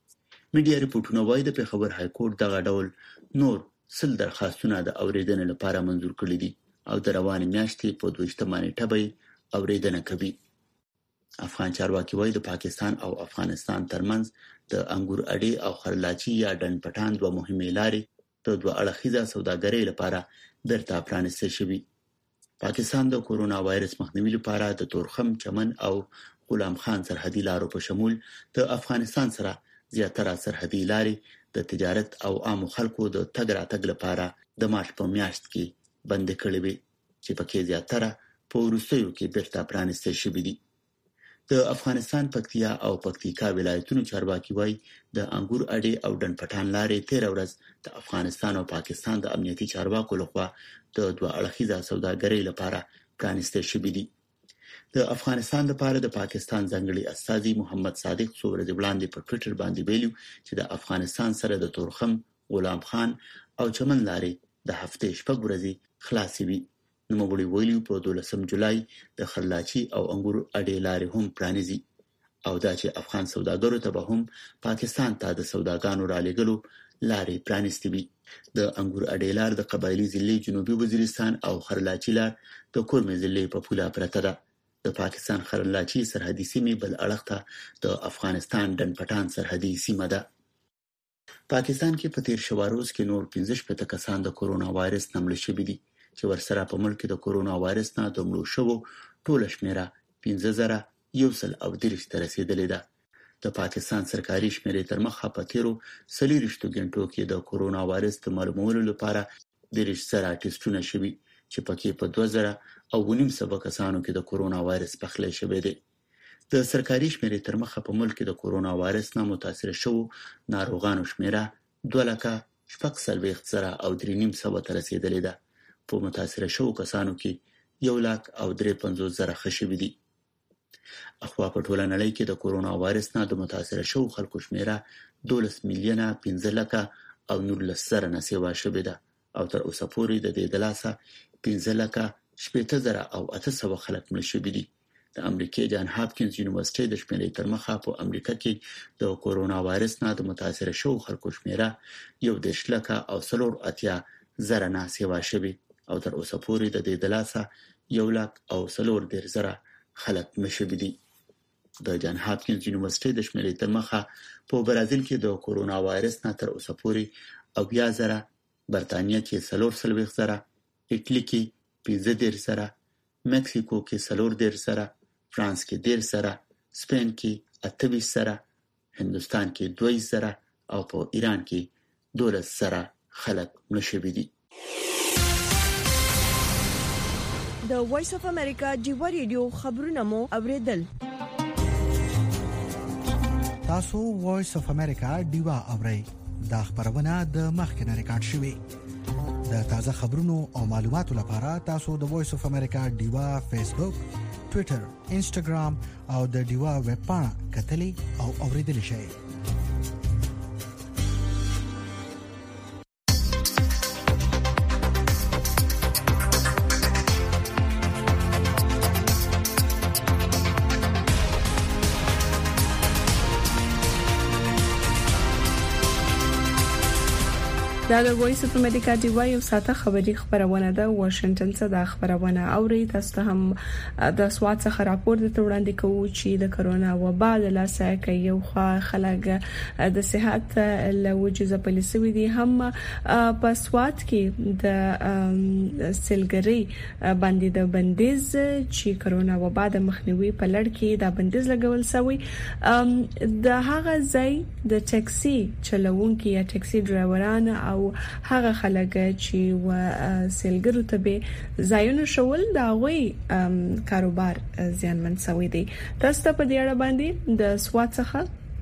میډیا ریپورتونه وايي د پېښور های کورټ دغه ډول نور 100 درخواستونه د اوریدنې لپاره منظور کړل دي او د روانې میاشتې په 22 نیټه به اوریدنه کوي. افغان چارواکي وايي د پاکستان او افغانستان ترمنځ د انګور اډې او خرلاچي یا ډن پټان دوه مهمه لارې د دوه اړخیزه سوداګرۍ لپاره برتا پرانسته شوی. پاکستان د کورونا وایرس مخنیوي لپاره د تورخم چمن او غلام خان سرحدي لارو په شمول د افغانستان سره زیاتره سرحدي لارې د تجارت او عام خلکو د تګ راتګ لپاره د مارچ په میاشت کې بند کړې وي چې پکې زیاتره په وروستیو کې برتا پرانسته شوی دي. د افغانستان پکتیا او پکتیکا ولایتونو چارواکي وايي د انګور اډې او ډن پټان لارې 13 ورځ د افغانستان او پاکستان د امنیتي چارواکو لخوا د دوه اړخیزه سوداګرۍ لپاره پرانسته شوې دي. د افغانستان لپاره د پاکستان ځنګړي استاذي محمد صادق څو ورځې وړاندې په ټوئیټر باندې ویلي چې د افغانستان سره د تورخم، غلام خان او چمن لارې د هفتې شپږ ورځې خلاصې وي. نوموړي ویلي په 12 جولای د خرلاچي او انګور اډې لارې هم پرانیزي او دا چې افغان سوداګرو ته به هم پاکستان ته د سوداګانو رالېږلو لارې پرانیستې وي. د انګور اډې لار د قبایلی ضلع جنوبي وزیرستان او خرلاچي لار د کورمې ضلع په پوله پرته ده. د پاکستان خرلاچي سرحدي سیمې بل اړخ ته د افغانستان ډن پټان سرحدي سیمه ده. پاکستان کې په تیر شوه روز کې نور 15 کسان د کورونا وایرس نه مړ شوي دي چې ورسره په ملک کې د کورونا وایرس نه د مړو شوو ټوله شمیره 15000 130 ته رسیدلې ده. د پاکستان سرکاري شمیرې تر مخه په تیرو 40 غنټو کې د کورونا وایرس د معلومولو لپاره 30 زره ټیسټونه شوي چې پکې په 2009 کسانو کې د کورونا وایرس پخلی شوی دی. د سرکاري شمیرې تر مخه په ملک کې د کورونا وایرس نه متاثر شوو ناروغانو شمیره 2,46,390 ته رسیدلې ده. په متاثر شوو کسانو کې 1,53,000 خشوي دي. اخوا په ټوله نړۍ کې د کورونا وایرس نه د متاثر شوو خلکو شمیره 12,15,19,000 سیوا شوې ده او تر اوسه پورې د دې د لاسه 15,80,800 خلک مړه شوي دي. د امریکای جان هاپکینز یونیورسيټي د شمیرې تر مخه په امریکا کې د کورونا وایرس نه د متاثر شوو خلکو شمیره 1,80,000 سیوا شوې او تر اوسه پورې د دې د لاسه 1,40,000 خلک مشوي دي. د جان هاپکینز یونیورسيټي د شمیرې تر مخه په برازیل کې د کورونا وایرس نه تر اوسه پورې 80,000، برتانیا کې 40,000، ایټلی کې 15,000، مکسیکو کې 40,000، فرانس کې 10,000، سپین کې 28,000، هندوستان کې 2,000 او په ایران کې 12,000 خلک مشوي دي. د وایس اف امریکا ډیوا ریډیو خبرونه مو اوریدل. تاسو وایس اف امریکا ډیوا اورئ. دا خبرونه د مخکنه ریکارډ شوې. د تازه خبرونو او معلوماتو لپاره تاسو د وایس اف امریکا ډیوا فیسبوک، ټوئیټر، انسټاګرام او د ډیوا ویب پاڼه کتلې او اوریدل شئ. دا د وایس اف امریکا ډیوا یو ساته خبري خبرونه ده. واشنگټن څخه د خبرونه اوري. تاسو هم د سواد څخه راپور د وړاندې کوو چې د کرونا وبا د لاسه کې یو خلک د صحت لوجه ځپلسوي دي. هم په سواد کې د سلګري باندې د بندیز چې کرونا وبا د مخنیوي په لړ کې د بندیز لګول شوی. د هغه ځای د ټاکسي چلوونکو یا ټاکسي ډرایوران او هغه خلک چې سیلګرو ته به ځایونه شول دا غوي کاروبار زیانمن شوی دی. تاسو په دې اړه باندې د سواد څخه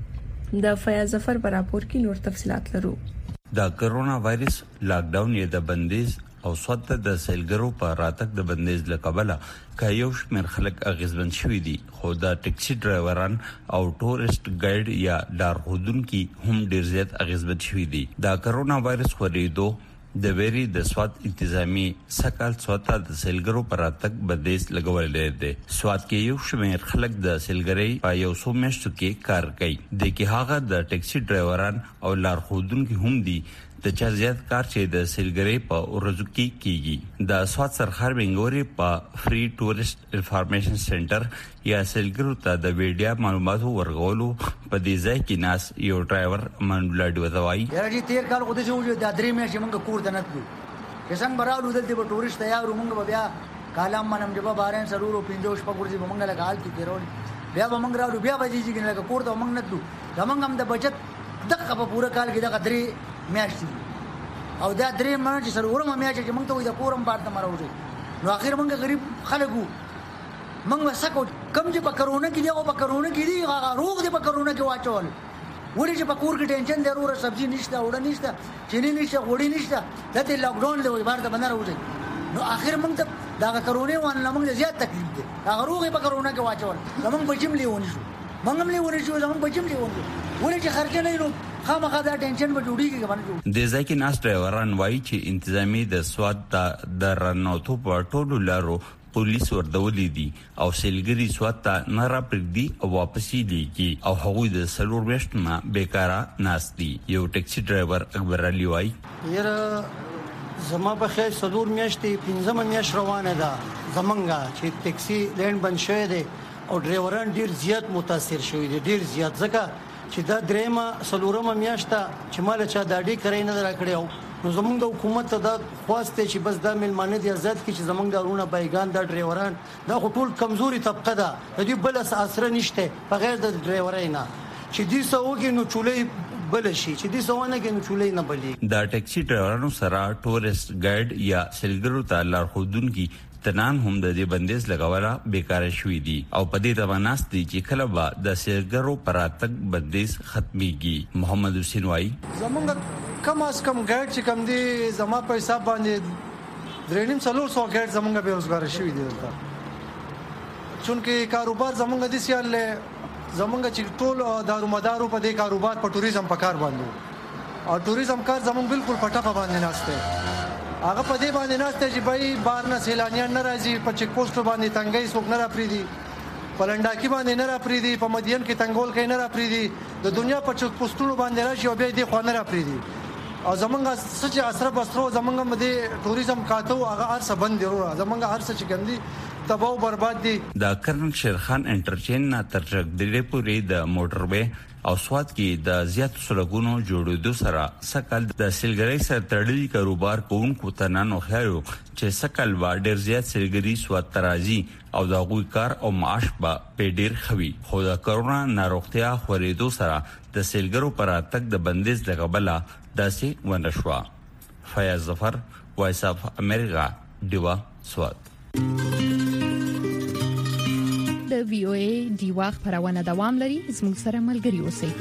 د فیاض ظفر په راپور کې نور تفصيلات لرو. د کرونا وایرس لاک ډاون یې د بندیز او سواد د سیلګرو په راتګ د بندیز لقبله کایو شمیر خلک اغیزمن شوی دي. خو دا ټاکسي ډرایوران او ټورست ګایډ یا لارښودونکو هم ډیر زیات اغیزمن شوی دي. دا کرونا وایرس خورېدو د ویری د سواد انتظامی سکهال سواد د سیلګرو پر راتګ بندیز لګول دی. سواد کې یو شمیر خلک د سیلګرۍ په یو څو میاشتو کې کار کوي. د کې هغه د ټاکسي ډرایوران او لارښودونکو هم دي د چا زیات کار چې د سیلګرۍ په ورځو کې کیږي. د سواد سرخار بنګوري په فری ټورست انفارمیشن سنټر یا سیلګرو ته د ویډیا معلوماتو ورغولو په دې ځای کې ناس یو ډرایور منډلا ډوځوي. یاره تیر کال خو د شوجو د درې میاشتې موږ کور ته نتلو. څنګه براولو دلته په ټورست تیارو موږ بیا کالم منم جبا بارن سرورو پینځوش په ګورځي موږ له حال کې تیرول بیا موږ راولو بیا بجې چې لکه کور ته موږ نتلو. زمونږ هم د بچت دغه په پوره کال کې دغه درې میاشتې او دا درې میاشتې سره ورمه میاشتې چې موږ ته وې د کورم پاتې مروځي. نو اخر موږ غریب خلکو موږ وسکو کم چې په کرونا کې دی او په کرونا کې دی هغه روغ دی په کرونا کې واچول. ولې چې په کور کې ټینشن ضروره سبزی نشته وړه نشته چینی نشته غوړی نشته دته لاک ډاون دی بار ته بنر وځي. نو اخر موږ ته دا کرونا وانه موږ زیات تکلیف دی. هغه روغ په کرونا کې واچول موږ بچم لیونی شو موږ هم لیونی شو موږ بچم لیونی ولې چې خرچ نه نو خامخا دا ټینشن به جوړیږي باندې. د ځکه ناس ډرایوران وایي چې انتظامی د سواد د رنوتو په ټولو لارو پولیس وردولې دي او سیلګری سواد ته نه را پرېږدي او واپسې لیږي او هغوی د سلور وشتما بیکاره ناس دي. یو ټاکسي ډرایور اکبر علي وایي یره زما په خیر سلور میاشتې 15 میاشت روانه ده زمونږه چې ټاکسي لین بند شوی دی او ډرایوران ډیر زیات متاثر شوی دي. ډیر زیات ځکه چې دا درېمه سلورمه میاشته چې مال چا داډي کرای نه درکړیو نو زمونږ د حکومت ته دا خواسته چې بس د ملمانه دی آزاد کی چې زمونږ د ورونه بایګان د ډرایوران دا ټول کمزوري طبقه ده د دې بل اثر نشته بغیر د ډرایورینه چې دې سوګي نو چولې بل شي چې دې سوونه کې نو چولې نه بلی دا ټیکسي ډرایورانو سره ټورست ګایډ یا سیلګرو ته لار خودونکي تنان هم د دې بندیز لګاولا بیکاره شوې دي او په دې تواناست دي چې کله به د سیلګرو پراتک بندیز ختميږي محمد حسین وای زمونږ کم از کم ګایډ چې کم دي زما په حساب باندې 3.5 ګایډ زمونږ به روزګار شوی دي دلته چونکه کاروبار زمونږ د سیال له زمونږ چې ټول دارومدارو په دې کاروبار په ټوریزم په کار باندې او ټوریزم کار زمونږ بالکل پټه په باندې ناشته هغه په دې باندې ناشته چې بای بار نه سیلانیان ناراضي په چیک پوسټ باندې تنګي څوک نه راپریدي پلنډاکی باندې نه راپریدي په مدین کې تنګول کې نه راپریدي د دنیا په چیک پوسټونو باندې راشي او به دې خو نه راپریدي او زمونږ سچ اسره بسترو زمونږ مده ټوریزم کاتو هغه ارسه بند دی زمونږ ارسه چې ګندي تباہ برباد دي د کرن شیرخان انټرچین نه تر جګدلې پورې د موټروي او سواد کې د زیات سړکونو جوړېدو سره سکل د سیلګرۍ سره تړلي کاروبار کوونکو ته نه خیالو چې سکل با ډېر زیات سیلګري سواد ترازی او د غوي کار او معاش په ډېر خوي خو د کرونا ناروغتیا خورېدو سره د سیلګرو پر اتک د بندیز لګبلا داسې ونشوا فیاض ظفر وایس اف امریکا دیوا سواد د وی او ای دیوا خبرونه دوام لري زموږ سره ملګري اوسئ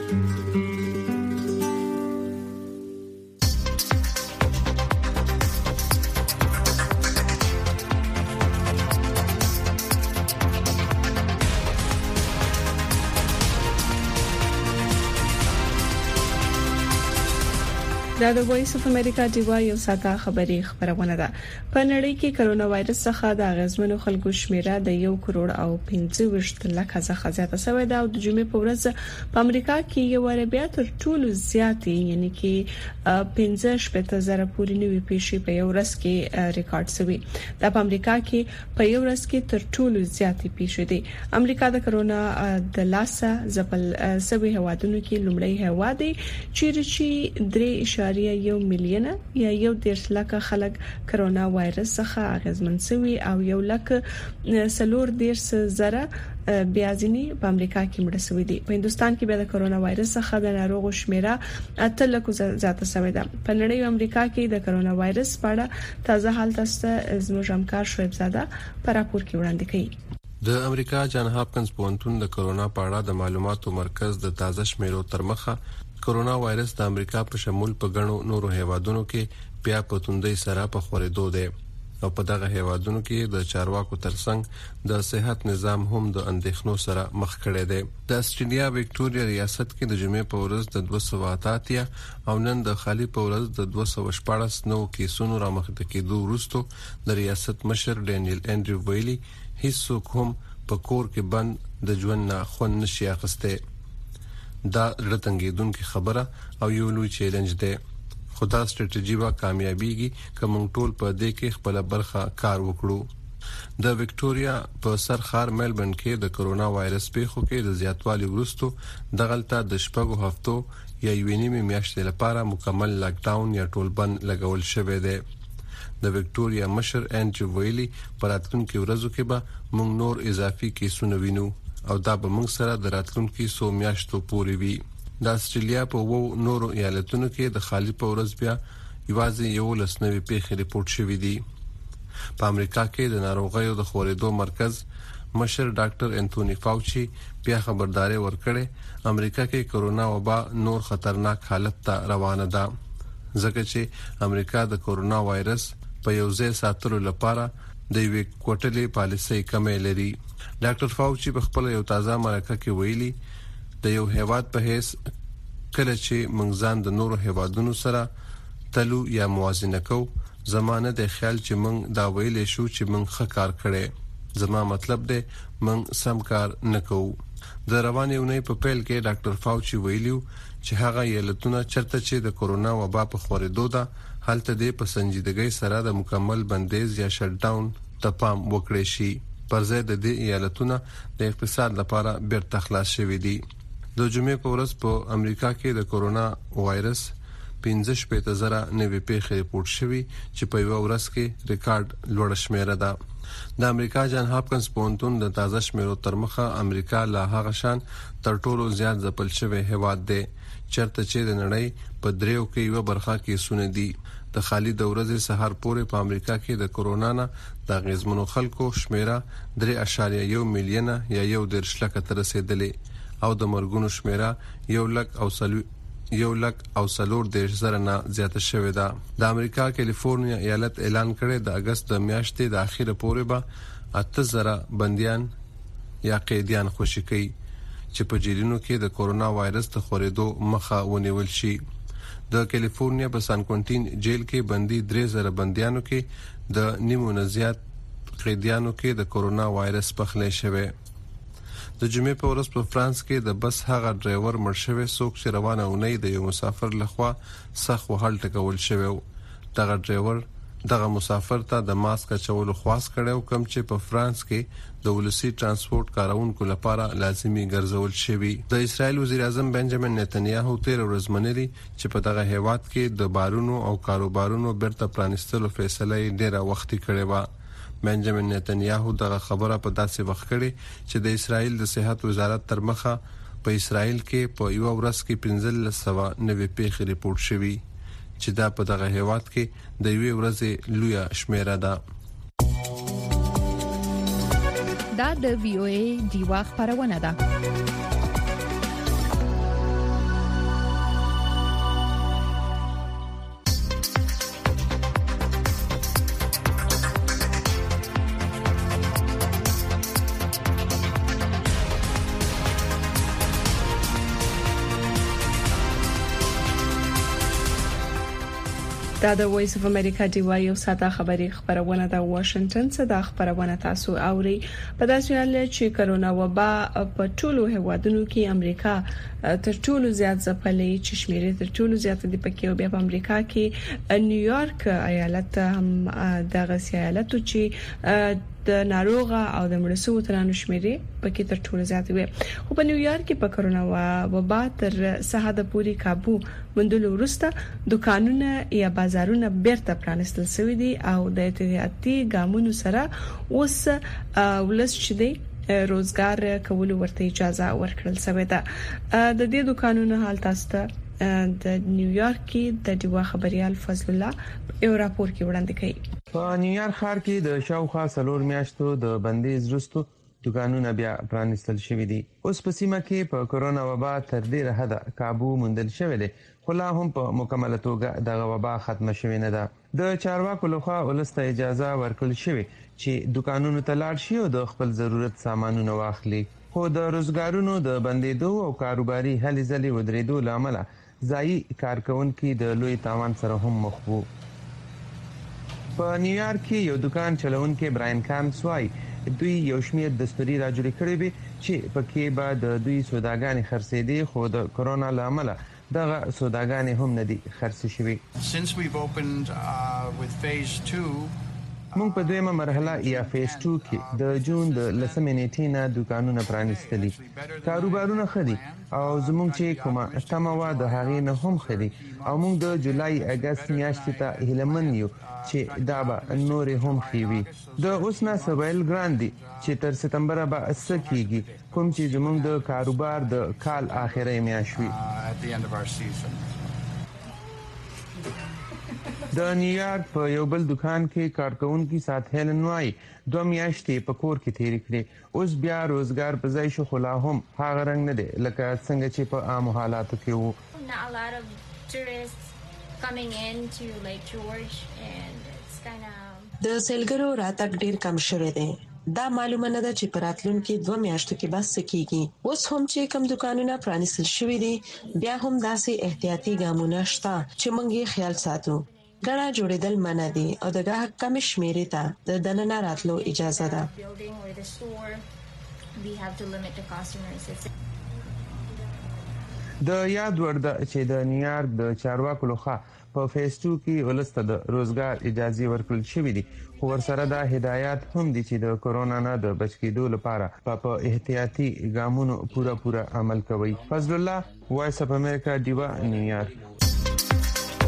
دا د وایس اف امریکا دیوا یو ساده خبرونه ده په نړۍ کې کرونا وایرس څخه د غزمنو خلکو شمیره د 1 کروڑ او 15 لک څخه زیاته شوې ده او د جمعې په ورځ په امریکا کې یو ور بیا تر ټولو زیاتې یعنی کې 15,000 پورې نوې پیښې په یو ورځ کې ریکارډ شوې ده په امریکا کې په یو ورځ کې تر ټولو زیاتې پیښې دي امریکا د کرونا د لاسه ځپل سوي هوادونو کې لومړی هوا دی چې 3.1 مليون یا 1.5 لک خلک کرونا وایرس څخه اغیزمن شوي او 1,40,000 بیا ځینی په امریکا کې مړ شوي دي په هندستان کې بیا د کرونا وایرس څخه د ناروغو شمیره 8 لک زیاته شوې ده په نړۍ او امریکا کې د کرونا وایرس په اړه تازه حالت زموږ همکار شعیب زاده په راپور کې وړاندې کړي د امریکا جان هاپکنز پوهنتون د کرونا په اړه د معلوماتو مرکز د تازه شمیرو ترمخه کرونا وایرس د امریکا په شمول په غنو نورو هیوادونو کې بیا په توندۍ سره په خورېدو دی او په دغه هیوادونو کې د چارواکو ترڅنګ د صحت نظام هم د اندېښنو سره مخ کړی دی د استرالیا وکټوريا ریاست کې د جمعې په ورځ د 288 او نن د خالي په ورځ د 214 نو کیسونو رامخته کېدو وروسته د ریاست مشر ډینیل انډریو ویلي هیڅوک هم په کور کې بند د ژوند نه خون نشي اخیسته دا رتنګیدونکو خبره او یو لوی چیلنج دی خدا ستراتیژي وا کامیابیږي کوم ټول په دې کې خپل برخه کار وکړو د وکټوريا په سرخار ملبن کې د کرونا وایرس پیښو کې د زیاتوالي وروسته د غلطه د شپږو هفتو یا یوینیمه میاشتې لپاره مکمل لاک ډاون یا ټول بند لګول شوی دی د وکټوريا مشر انډریو ویلي په راتلونکي ورځو کې به موږ نور اضافي کیسونه وینو او دا به موږ سره د راتلونکي 100 میاشتو پورې وي د استرالیا په وو نورو ایالتونو کې د خالي په ورځ بیا یوازې یو لسنوي پیښې ریپورت شوې دي په امریکا کې د ناروغیو د خورېدو مرکز مشر ډاکټر انټونی فاوچي بیا خبرداري ورکړه امریکا کې کرونا وبا نور خطرناک حالت ته روانه ده ځکه چې امریکا د کرونا وایرس په یو ځای ساتلو لپاره د یو کوټلې پالیسۍ کمې لري ډاکټر فاوچي په خپل یو تازه مرکه کې ویلي د یو هیواد په هیڅ کله چې منځان د نورو هیوادونو سره تلو یا موازنه کو زمانه د خیال چې موږ دا ویلې شو چې موږ ښه کار کړی زما مطلب دی موږ سم کار نکو د روانې اونۍ په پیل کې ډاکټر فاوچي ویلیو چې هغه ایالتونه چرته چې د کرونا وبا په خورېدو ده هلته د پسنجیدګۍ سره د مکمل بندیز یا شټ ډاون ته پام وکړي شي پر ځای د دې ایالتونو د اقتصاد لپاره بیرته خلاص شوي دي د جمعې په ورځ په امریکا کې د کرونا وایرس 15,000 نوې پیښې ریپورت شوې چې په یو ورځ کې ریکارډ لوړ شمیره ده. د امریکا جان هاپکنز پوهنتون د تازه شمیرو تر مخه امریکا لا هغه شان تر ټولو زیات ځپل شوی هیواد دی چرته چې د نړۍ په دریو کې یو برخه کې سونه دي. د خالي د ورځې سحر پورې په امریکا کې د کورونا نه د غیزمنو خلکو شمیره 3.1 میلیونه یا 1.1 لک تر رسیدلې او د مرګونو شمیره 1,40,000 نه زیاته شوې ده. د امریکا کیلیفورنیا ایالت اعلان کړی د اگست د میاشتې د اخیره پورې به 8,000 بنديان یا قیدیان خوشي کوي چې په جیلونو کې د کورونا وایرس د خورېدو مخه ونیول شي. د کیلیفورنیا په سان کوینټین جیل کې بندي 3,000 بنديانو کې د نیمو نه زیات قیدیانو کې د کورونا وایرس پخلی شوی. د جمعې په ورځ په فرانس کې د بس هغه ډرایور مړ شوی څوک چې روانه ونی د یو مسافر لخوا سخت وهل ټکول شوی. دغه ډرایور دغه مسافر ته د ماسک اچولو خواست کړو کوم چې په فرانس کې د ولسی ترانسپورت کارونکو لپاره لازمي ګرځول شوی. د اسرایل وزیر اعظم بنجامین نتنیاهو تیر ورځ منلي چې په دغه هیواد کې د بارونو او کاروبارونو بیرته پرانیستلو فیصله ډیره وختي کړې و. بنجامین نتنیاهو دغه خبره په داسې وخت کړې چې د اسرایل د صحت وزارت تر مخه په اسرایل کې په یو ورځ کې 1,500 نوې پیښې ریپورت شوي چې دا په دغه هیواد کې د یوې ورځې لویه شمیره ده. دا د VOA ډیوا خبرونه ده. دا د وایس اف امریکا دی وایو ساده خبری خبرونه د واشنگټن څخه د خبرونه تاسو اوري. په داسې حال چې کرونا وبا په ټولو هیوادونو کې امریکا تر ټولو زیات ځپلې چې شمیرې تر ټولو زیات دي پکې او بیا په امریکا کې نیویارک ایالت هم دغه ایالت چې د ناروغه او د مړسو ترانو شمیرې پکې تر ټولو زیات وي. خو په نیویارک کې په کرونا وبا تر سهاده پوری کابو مندلو ورسته دکانونه یا بازارونه بیرته پرانستل شوي دي او د احتیاطي ګامونو سره اوس ولس چې دی روزګار کول ورته اجازه ورکړل شوې ده. د دې دکانونو حال تاسو ته د نیویارک کې د دیوا خبريال فضل الله یو راپور کې وړاندې کړي. په نیویارک ښار کې د شاوخوا 4 میاشتو د بندیز وروسته دکانونه بیا پرانستل شوي دي. اوس په سیمه کې په کورونا وبا تر ډیره حده کابو موندل شوی دی خو لا هم په مکمله توګه د وبا ختمه شوې نه ده. د چارواکو لخوا ولسته اجازه ورکړل شوې چې دکانونو ته لاړ شي او د خپل ضرورت سامانونه واخلي. خو د روزګارونو د بندیدو او کاروباري هلې ځلې ودرېدو لامل ځایي کارکونکو د لوی تاوان سره هم مخ وو. په نیویارک کې یو دکان چلونکو براین کامس وايي دوی یو شمېر دستوري راجوري کړی وي چې پکې به د دوی سوداګانې خرڅېدي خو د کورونا لامل دغه سوداګانې هم نه دي خرڅ شوي. موږ په دویمه مرحله یا فیز 2 کې د جون د 10 نیټې نه دکانونه پرانیستلي. کاروبارونه خدي او زموږ چې کومه تموا د هغې نه هم خدي او موږ د جولای اگست میاشتې ته هیلمن یو چې دا به نور هم خيوي. د اوسنا سویل ګراندي چې تر سپتمبر به اسکیږي کوم چې زموږ د کاروبار د کال اخري میاشوي. د نیویارک په یو بل دکان کې کارکونکو سات هیلن وايي 2 میاشتې په کور کې تیر کړې. اوس بیا روزګار په ځای شو خو لا هم هغه رنګ نه دی لکه څنګه چې په عام حالاتو کې وو. د سیلګرو راتګ ډیر کم شوی دی. دا معلومه نه ده چې پراتلونکو 2 میاشتو کې بس کیږي. اوس هم چې کم دکانونه پرانیستل شوي دي بیا هم داسې احتیاطي ګامونه شته چې موږ یې خیال ساتو. ګڼه جوړېدل منع دي او د ګاهک کم شمیرې ته د دننه راتلو اجازه ده. د یاد وړ ده چې د نیویارک د چارواکو لخوا په فیز 2 کې ولسته د روزګار اجازه ورکړل شوې دي خو ورسره دا هدایات هم دي چې د کورونا نه د بچ کېدو لپاره په احتیاطي ګامونو پوره عمل کوي. فضل الله، وایس اف امریکا، دیوا، نیویارک.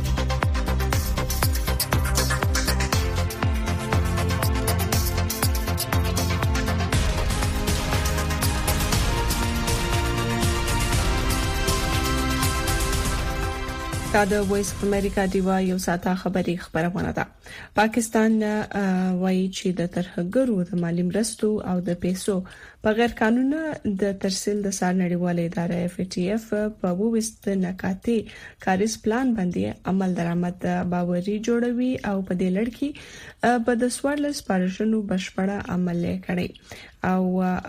دا د وایس اف امریکا دیوا یو ساته خبري خبرونه ده. پاکستان وایي چې د ترهګرو د مالی مرستو او د پیسو په غیر قانوني د ترسیل د سار نړیواله اداره FATF په ووست نکاتي کاریز پلان باندې عمل درآمد باوري جوړوي او په دې لړ کې په د سوارلس پارشنو بشپړه عمل کړي او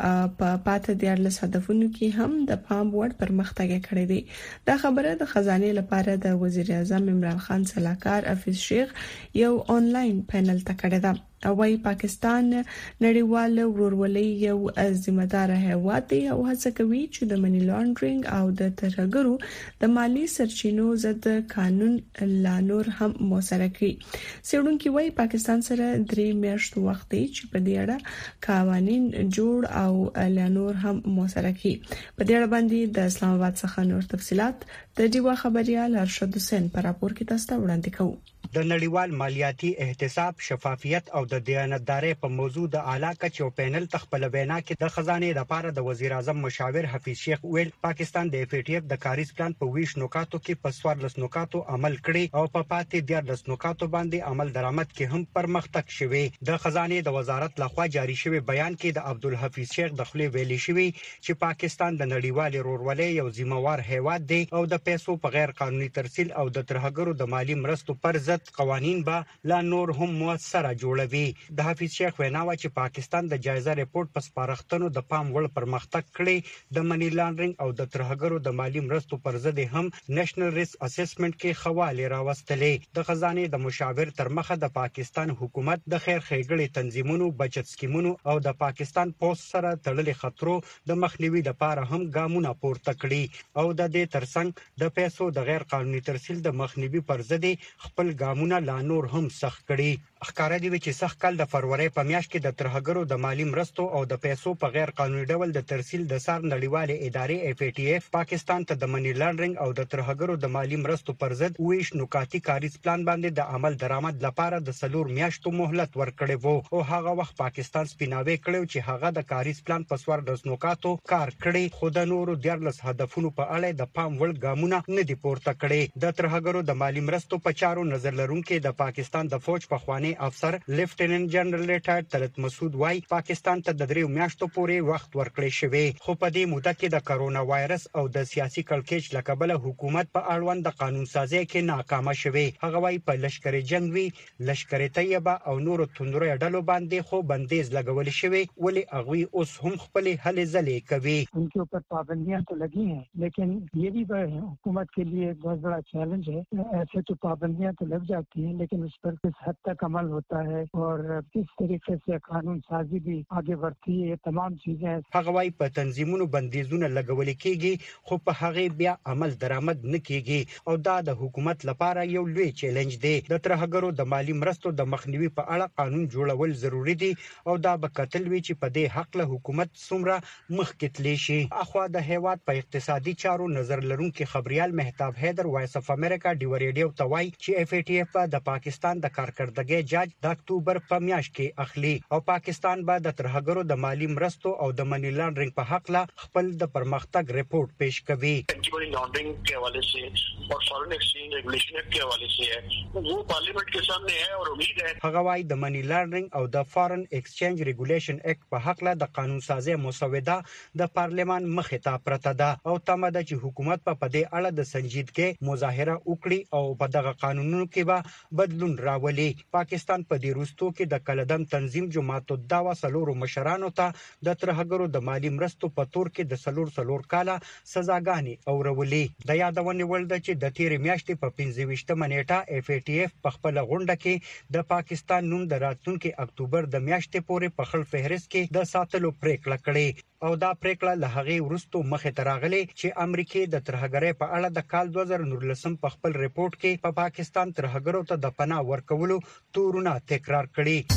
په پاتې دیارلس هدفونو کې هم د پام وړ پرمختګ کړی دی. دا خبره د خزانه لپاره د وزیر اعظم عمران خان صلاحکار حفیظ شیخ یو آنلاین پینل ته کړی دی. او وايي پاکستان نړیوال ورورولۍ یو ذمہ دار هیواد دی او هڅه کوي چې د منی لانډرینګ او د ترهګرو د مالی سرچینو ضد قانون لا نور هم موثر کړي. څېړونکو وايي پاکستان سره 3 میاشتو وخت دی چې په دې اړه قوانين جوړ او لا نور هم موثر کړي. په دې اړه باندې د اسلام آباد څخه نور تفصيلات د دیوا خبريال ارشد حسین پر راپور کې تاسو ته وړاندې کوو. د نړیوال مالیاتي احتساب شفافیت او د دیانتداري په موضوع د اعلی کچو پینل تخپل وینا کې د خزانه لپاره د وزیر اعظم مشاور حفیظ شیخ ویل پاکستان د FATF د کاریز پلان په 20 نکاتو کې په 14 نکاتو عمل کړي او په پاتې 14 نکاتو باندې عمل درآمد کې هم پرمختګ شوی. د خزانه د وزارت لخوا جاری شوی بیان کې د عبدالحفیظ شیخ د خپل ویلي شوی چې پاکستان د نړیوال ورورولۍ یو ذمہوار هیواد دی او د پیسو په غیر قانوني ترسیل او د ترهګرو د مالی مرستو پر ضد قوانين به لا نور هم موثره جوړوي. د حفیظ شیخ ویناوه چې پاکستان د جایزه ریپورت په سپارښتنو د پام وړ پرمختګ کړي د منی لانډرینګ او د ترهګرو د مالی مرستو پر ضد هم نېشنل ریسک اسسمنټ کې خواله راوستلې. د خزانه د مشاور تر مخه د پاکستان حکومت د خیر ښېګړې تنظیمونو بچت سکیمونو او د پاکستان پوسټ سره تړلې خطرو د مخنیوي لپاره هم ګامونه پورته کړي او د دې ترڅنګ د پیسو د غیر قانوني ترسیل د مخنیوي پر ضد خپل ګامونه لا نور هم سخت کړي. ښکارا دی چې سخت کال د فروری په میاشت کې د ترهګرو د مالی مرستو او د پیسو په غیر قانوني ډول د ترسیل د سار نړیواله ادارې FATF پاکستان ته د منی لانډرینګ او د ترهګرو د مالی مرستو پر ضد 20 نکاتي کاریز پلان باندې د عمل درآمد لپاره د 4 میاشتو مهلت ورکړی وو او هغه وخت پاکستان سپیناوي کړو چې هغه د کاریز پلان په 14 نکاتو کار کړی خو د نورو 14 هدفونو په اړه د پام وړ ګامونه نه دي پورته کړي. د ترهګرو د مالی مرستو په چارو نظر لرونکو د پاکستان د فوج په خوانی افسر لیفټیننټ جنرال ریټایرډ طلعت مسعود وايي پاکستان ته د 3 میاشتو پورې وخت ورکړی شوی خو په دې موده کې د کرونا وایرس او د سیاسي کړکېچ لکبله حکومت په اړوند د قانون سازي کې ناکامه شوی. هغه وايي په لشکر جنگوي لشکر طیبه او نورو توندرو ډلو باندې خو بندیز لګول شوی ولی اغوی اوس هم خپل هلې ځلې کوي. उनके ऊपर पाबंदियां तो लगी हैं लेकिन ये भी हुकूमत के लिए बहुत बड़ा चैलेंज है. ऐसे तो पाबंदियां तो लग जाती हैं लेकिन उस पर किस हद तक अमल होता है और किस तरीके से कानून साजी भी आगे बढ़ती है ये तमाम चीजें. هغه وايي په تنظیمونو بندیزونه لګول کېږي خو په هغه بیا عمل درآمد نه کېږي او دا د حکومت لپاره یو لوی چیلنج دی. د ترهګرو د مالی مرستو د مخنیوي په اړه قانون جوړول ضروری دي او دا به کتل وی چې په دې حق له حکومت څومره مخکې تللی شي. اخوا د هیواد په اقتصادي چارو نظر لرونکو خبريال مهتاب حیدر وایس اف امریکا ډیو ریډیو توای چې FATF د پاکستان د کارکردګۍ جاج د اکتوبر په میاشت کې اخلي او پاکستان به د ترهګرو د مالی مرستو او د منی لانډرینګ په حق لا خپل د پرمختګ رپورت پیش کوي. منی لانډرینګ के हवाले से और फॉरेन एक्सचेंज रेगुलेशन एक्ट के हवाले से है वो पार्लियामेंट के सामने है और उम्मीद है. هغه وايي د منی لانډرینګ او د فارن ایکسچینج ریګولیشن اکټ په حق لا د قانون سازي مسوده د پارلمان مخې ته پرته ده او تمه ده چې حکومت په دې اړه د سنجیدګۍ مظاهره وکړي او په دغه قانونونو کې به بدلون راولي. پاکستان په دې وروستو کې د کلدم تنظیم جماعت الدعوه سلورو مشرانو ته د ترهګرو د مالی مرستو په تور کې د سلور کاله سزاګانې اورولې. د یادونې وړ ده چې د تیر میاشتې په 25مه نیټه FATF په خپل غونډه کې د پاکستان نوم د راتلونکي اکتوبر د میاشتې پورې په خپل فهرست کې د ساتلو پریکړه کړې او دا پریکړه له هغه وروسته مخه تراغلي چې امریکای د ترهګرۍ په اړه د کال 2019 په خپل ریپورت کې په پاکستان ترهګرو ته د پناه ورکولو تورونه تکرار کړي.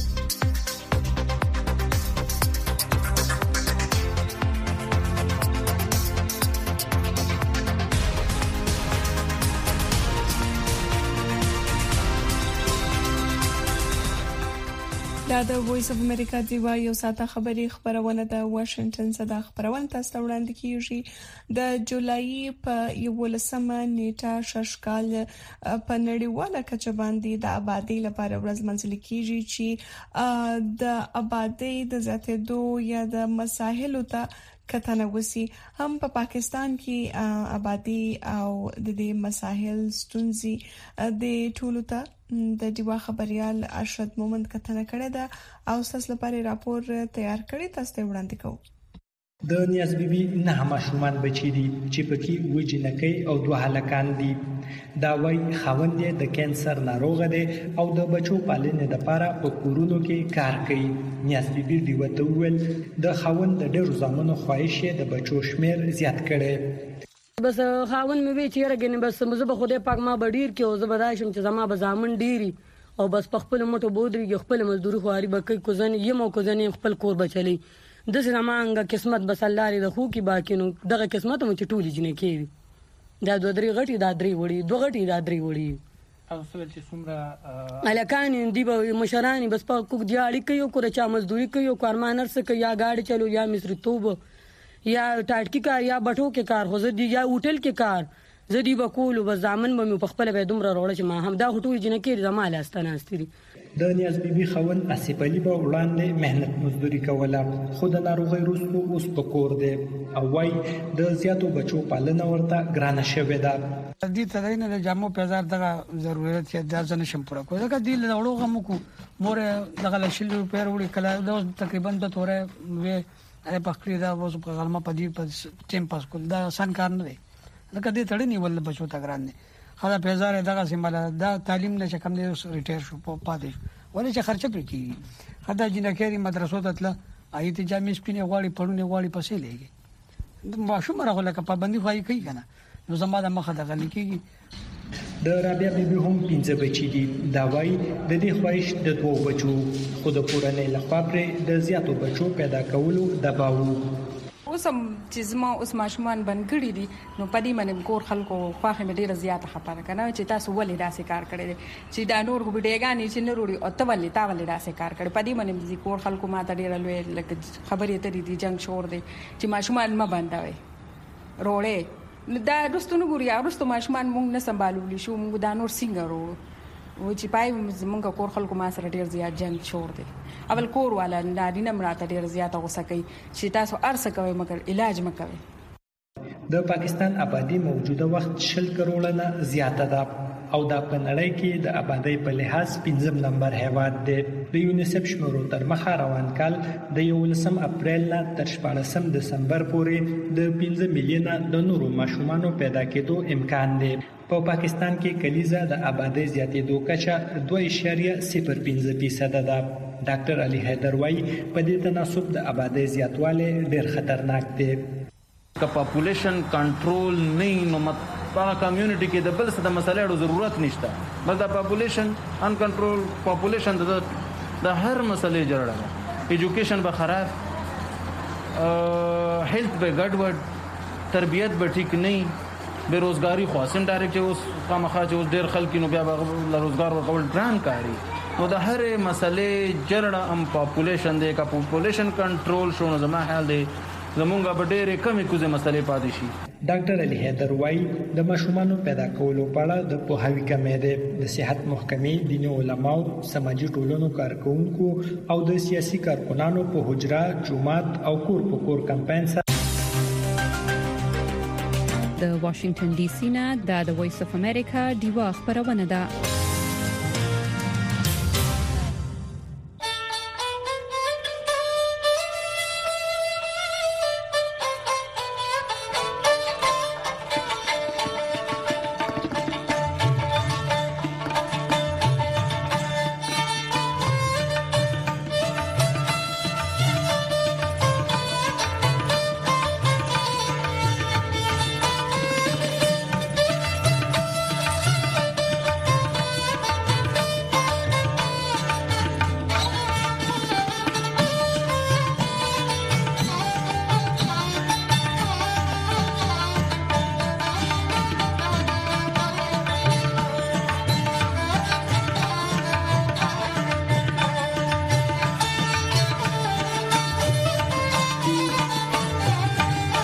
د دا د وایس اف امریکا دیوا یو ساته خبری خبرونه د واشنگټن څخه خبرونه تاسو وړاندې کیږي د جولای په 11مه نیټه ششکال په نړیواله کچه باندې د آبادی لپاره ورځ منځل کیږي چې د آبادی د زیاتېدو یا د مساحلو ته کتنه وسی هم په پاکستان کې آبادی او د دې مساحل ستونزې د ټولو ته د دیوا خبريال ارشد مومند کتنه کړې ده او تاسو لپاره راپور تیار کړی تاسو ته وړاندې کوم. د نیاز بیبي نه ماشومان بچی دي چې پکې وجنکۍ او دوه هلکان دي. دا وای خاوند د کانسر ناروغ دی او د بچو پالنې لپاره په کورونو کې کار کوي. نیاز بیبي دی وته ویل د خاوند د ډېر زمونو خواهش د بچو شمیر زیات کړي. بس خاون مې وی چې راګنه بس مزه به خدای پاک ما بډیر کې او زبرداشم چې زما به زامن ډيري او بس په خپل موټو بودري خپل مزدوري خواري به کوي کوزن یم او کوزن خپل کور بچلي د زمانګه قسمت بس الله لري د خو کې باقی نو دغه قسمت مو چې ټولې جنې کې دا دوه درې غټي دا درې وړي دوه غټي دا درې وړي اصل چې څومره الکان دی به مشرانی بس په کوک دیاړي کوي کو چا مزدوري کوي او کارمانر څخه یا گاډي چلو یا مصری توب یا ټاټکی کار یا بټو کې کار خو زدي یا هوټل کې کار زدي بکول او زامن به په خپل به دومره روړ چې ما هم دا هټول جن کې زماله استنه استري. د نیاز بیبي خاون اسیف علي به وړاندې مهنت مزدوري کوله خو د ناروغي وروسته اوس په کور دی او وايي د زیاتو بچو پالنه ورته ګرانه شوې ده. دې ته نه د جامو پیزار دغه ضرورت یې د ځنه شم پوره کوي ځکه دې له وړو غمو کو مور دغه لشل روپیر وړي کله د تقریبا د توره وې په خپل دا وځو په غلمه په دې په ټیم پاس کول دا آسان کار نه دی لکه دې تړنی ول بچو ته ګران نه خلا پیزار دغه سیمه دا تعلیم نه کم دی ریټایر شو پاتې ولې چې خرچه پرې کیږي خدا جنکری مدرسو ته تل ایت جامې سپینې غواړي پړونه غواړي پسې لګي ماشوم راغله که پابندي خوای کوي کنه نو زما د مخه دغه لیکيږي. د رابعه بیبي هم 15 بچی دي. دا وای د دې خواهش د دوه بچو خو د پورنې لخوا پر د زیاتو بچو پیدا کولو دباو. اوسم چې زما اوس ماشومان بنګړي دي نو پدې منم کور خلکو خواخې مې ډیره زیاته خبره کنه چې تاسو ولې داسې کار کړی دي چې دا نور وګړيګانی چې نوروري او تولې تاولې داسې کار کړی پدې منم چې کور خلکو ما ته ډیره لوي لکه خبرې ته دي جنگ شور دي چې ماشومان ما باندې روړې دا رستونو ګوري ارستو ماشومان مونږ نه سمبالولې شو مونږ دا نور څنګه ورو و چې پای مونږ کور خلکو ما سره ډیر زیات جنگ شور دي اول کور والا نارینه مراته ډیر زیات غوسه کوي چې تاسو ارسه کوي مګر علاج مکوي. د پاکستان آبادی موجوده وخت 10 کروڑ نه زیاته ده او دا په نړۍ کې د آبادی په لحاظ 15 نمبر هیواد دی. د یونیسف شمېرو تر مخه روان کال د 11 اپریل نه تر 14 دسمبر پورې د 15 میلیونه د نورو ماشومانو پیدا کېدو امکان دی. په پاکستان کې کلیزه د آبادی زیاتېدو کچه 2.05% ده. ډاکټر علي حیدر وايي په دې تناسب د آبادی زیاتوالی ډېر خطرناک دی. که پاپولیشن کنټرول نه نو په کمیونټي کې د بل څه د مسلې ضرورت نشته بس د پاپولیشن ان کنټرول پاپولیشن د هر مسلې جوړه ایجوکیشن به خراب هیلث به ګډوډ تربیت به ټیک نه بیروزګاری خو اسیم ډایرکټ اوس خامخا چې اوس ډېر خلک نو بیا به روزګار ورکول ډران کاری نو د هر مسلې جوړه ام پاپولیشن دی کا پاپولیشن کنټرول شو نو زما حال دی زمونږه به ډېرې کمې کوزې مسلې پاتې شي. ډاکټر علي حیدر وايي د ماشومانو پیدا کولو په اړه د پوهاوي کمې ده. د صحت محکمې دیني علماو سماجي ټولنو کارکونکو او د سیاسي کارکونانو په حجره جمعات او کور په کور کمپاین سره د واشنگټن ډي سي نه د وایس اف امریکا دیوا خبرونه ده.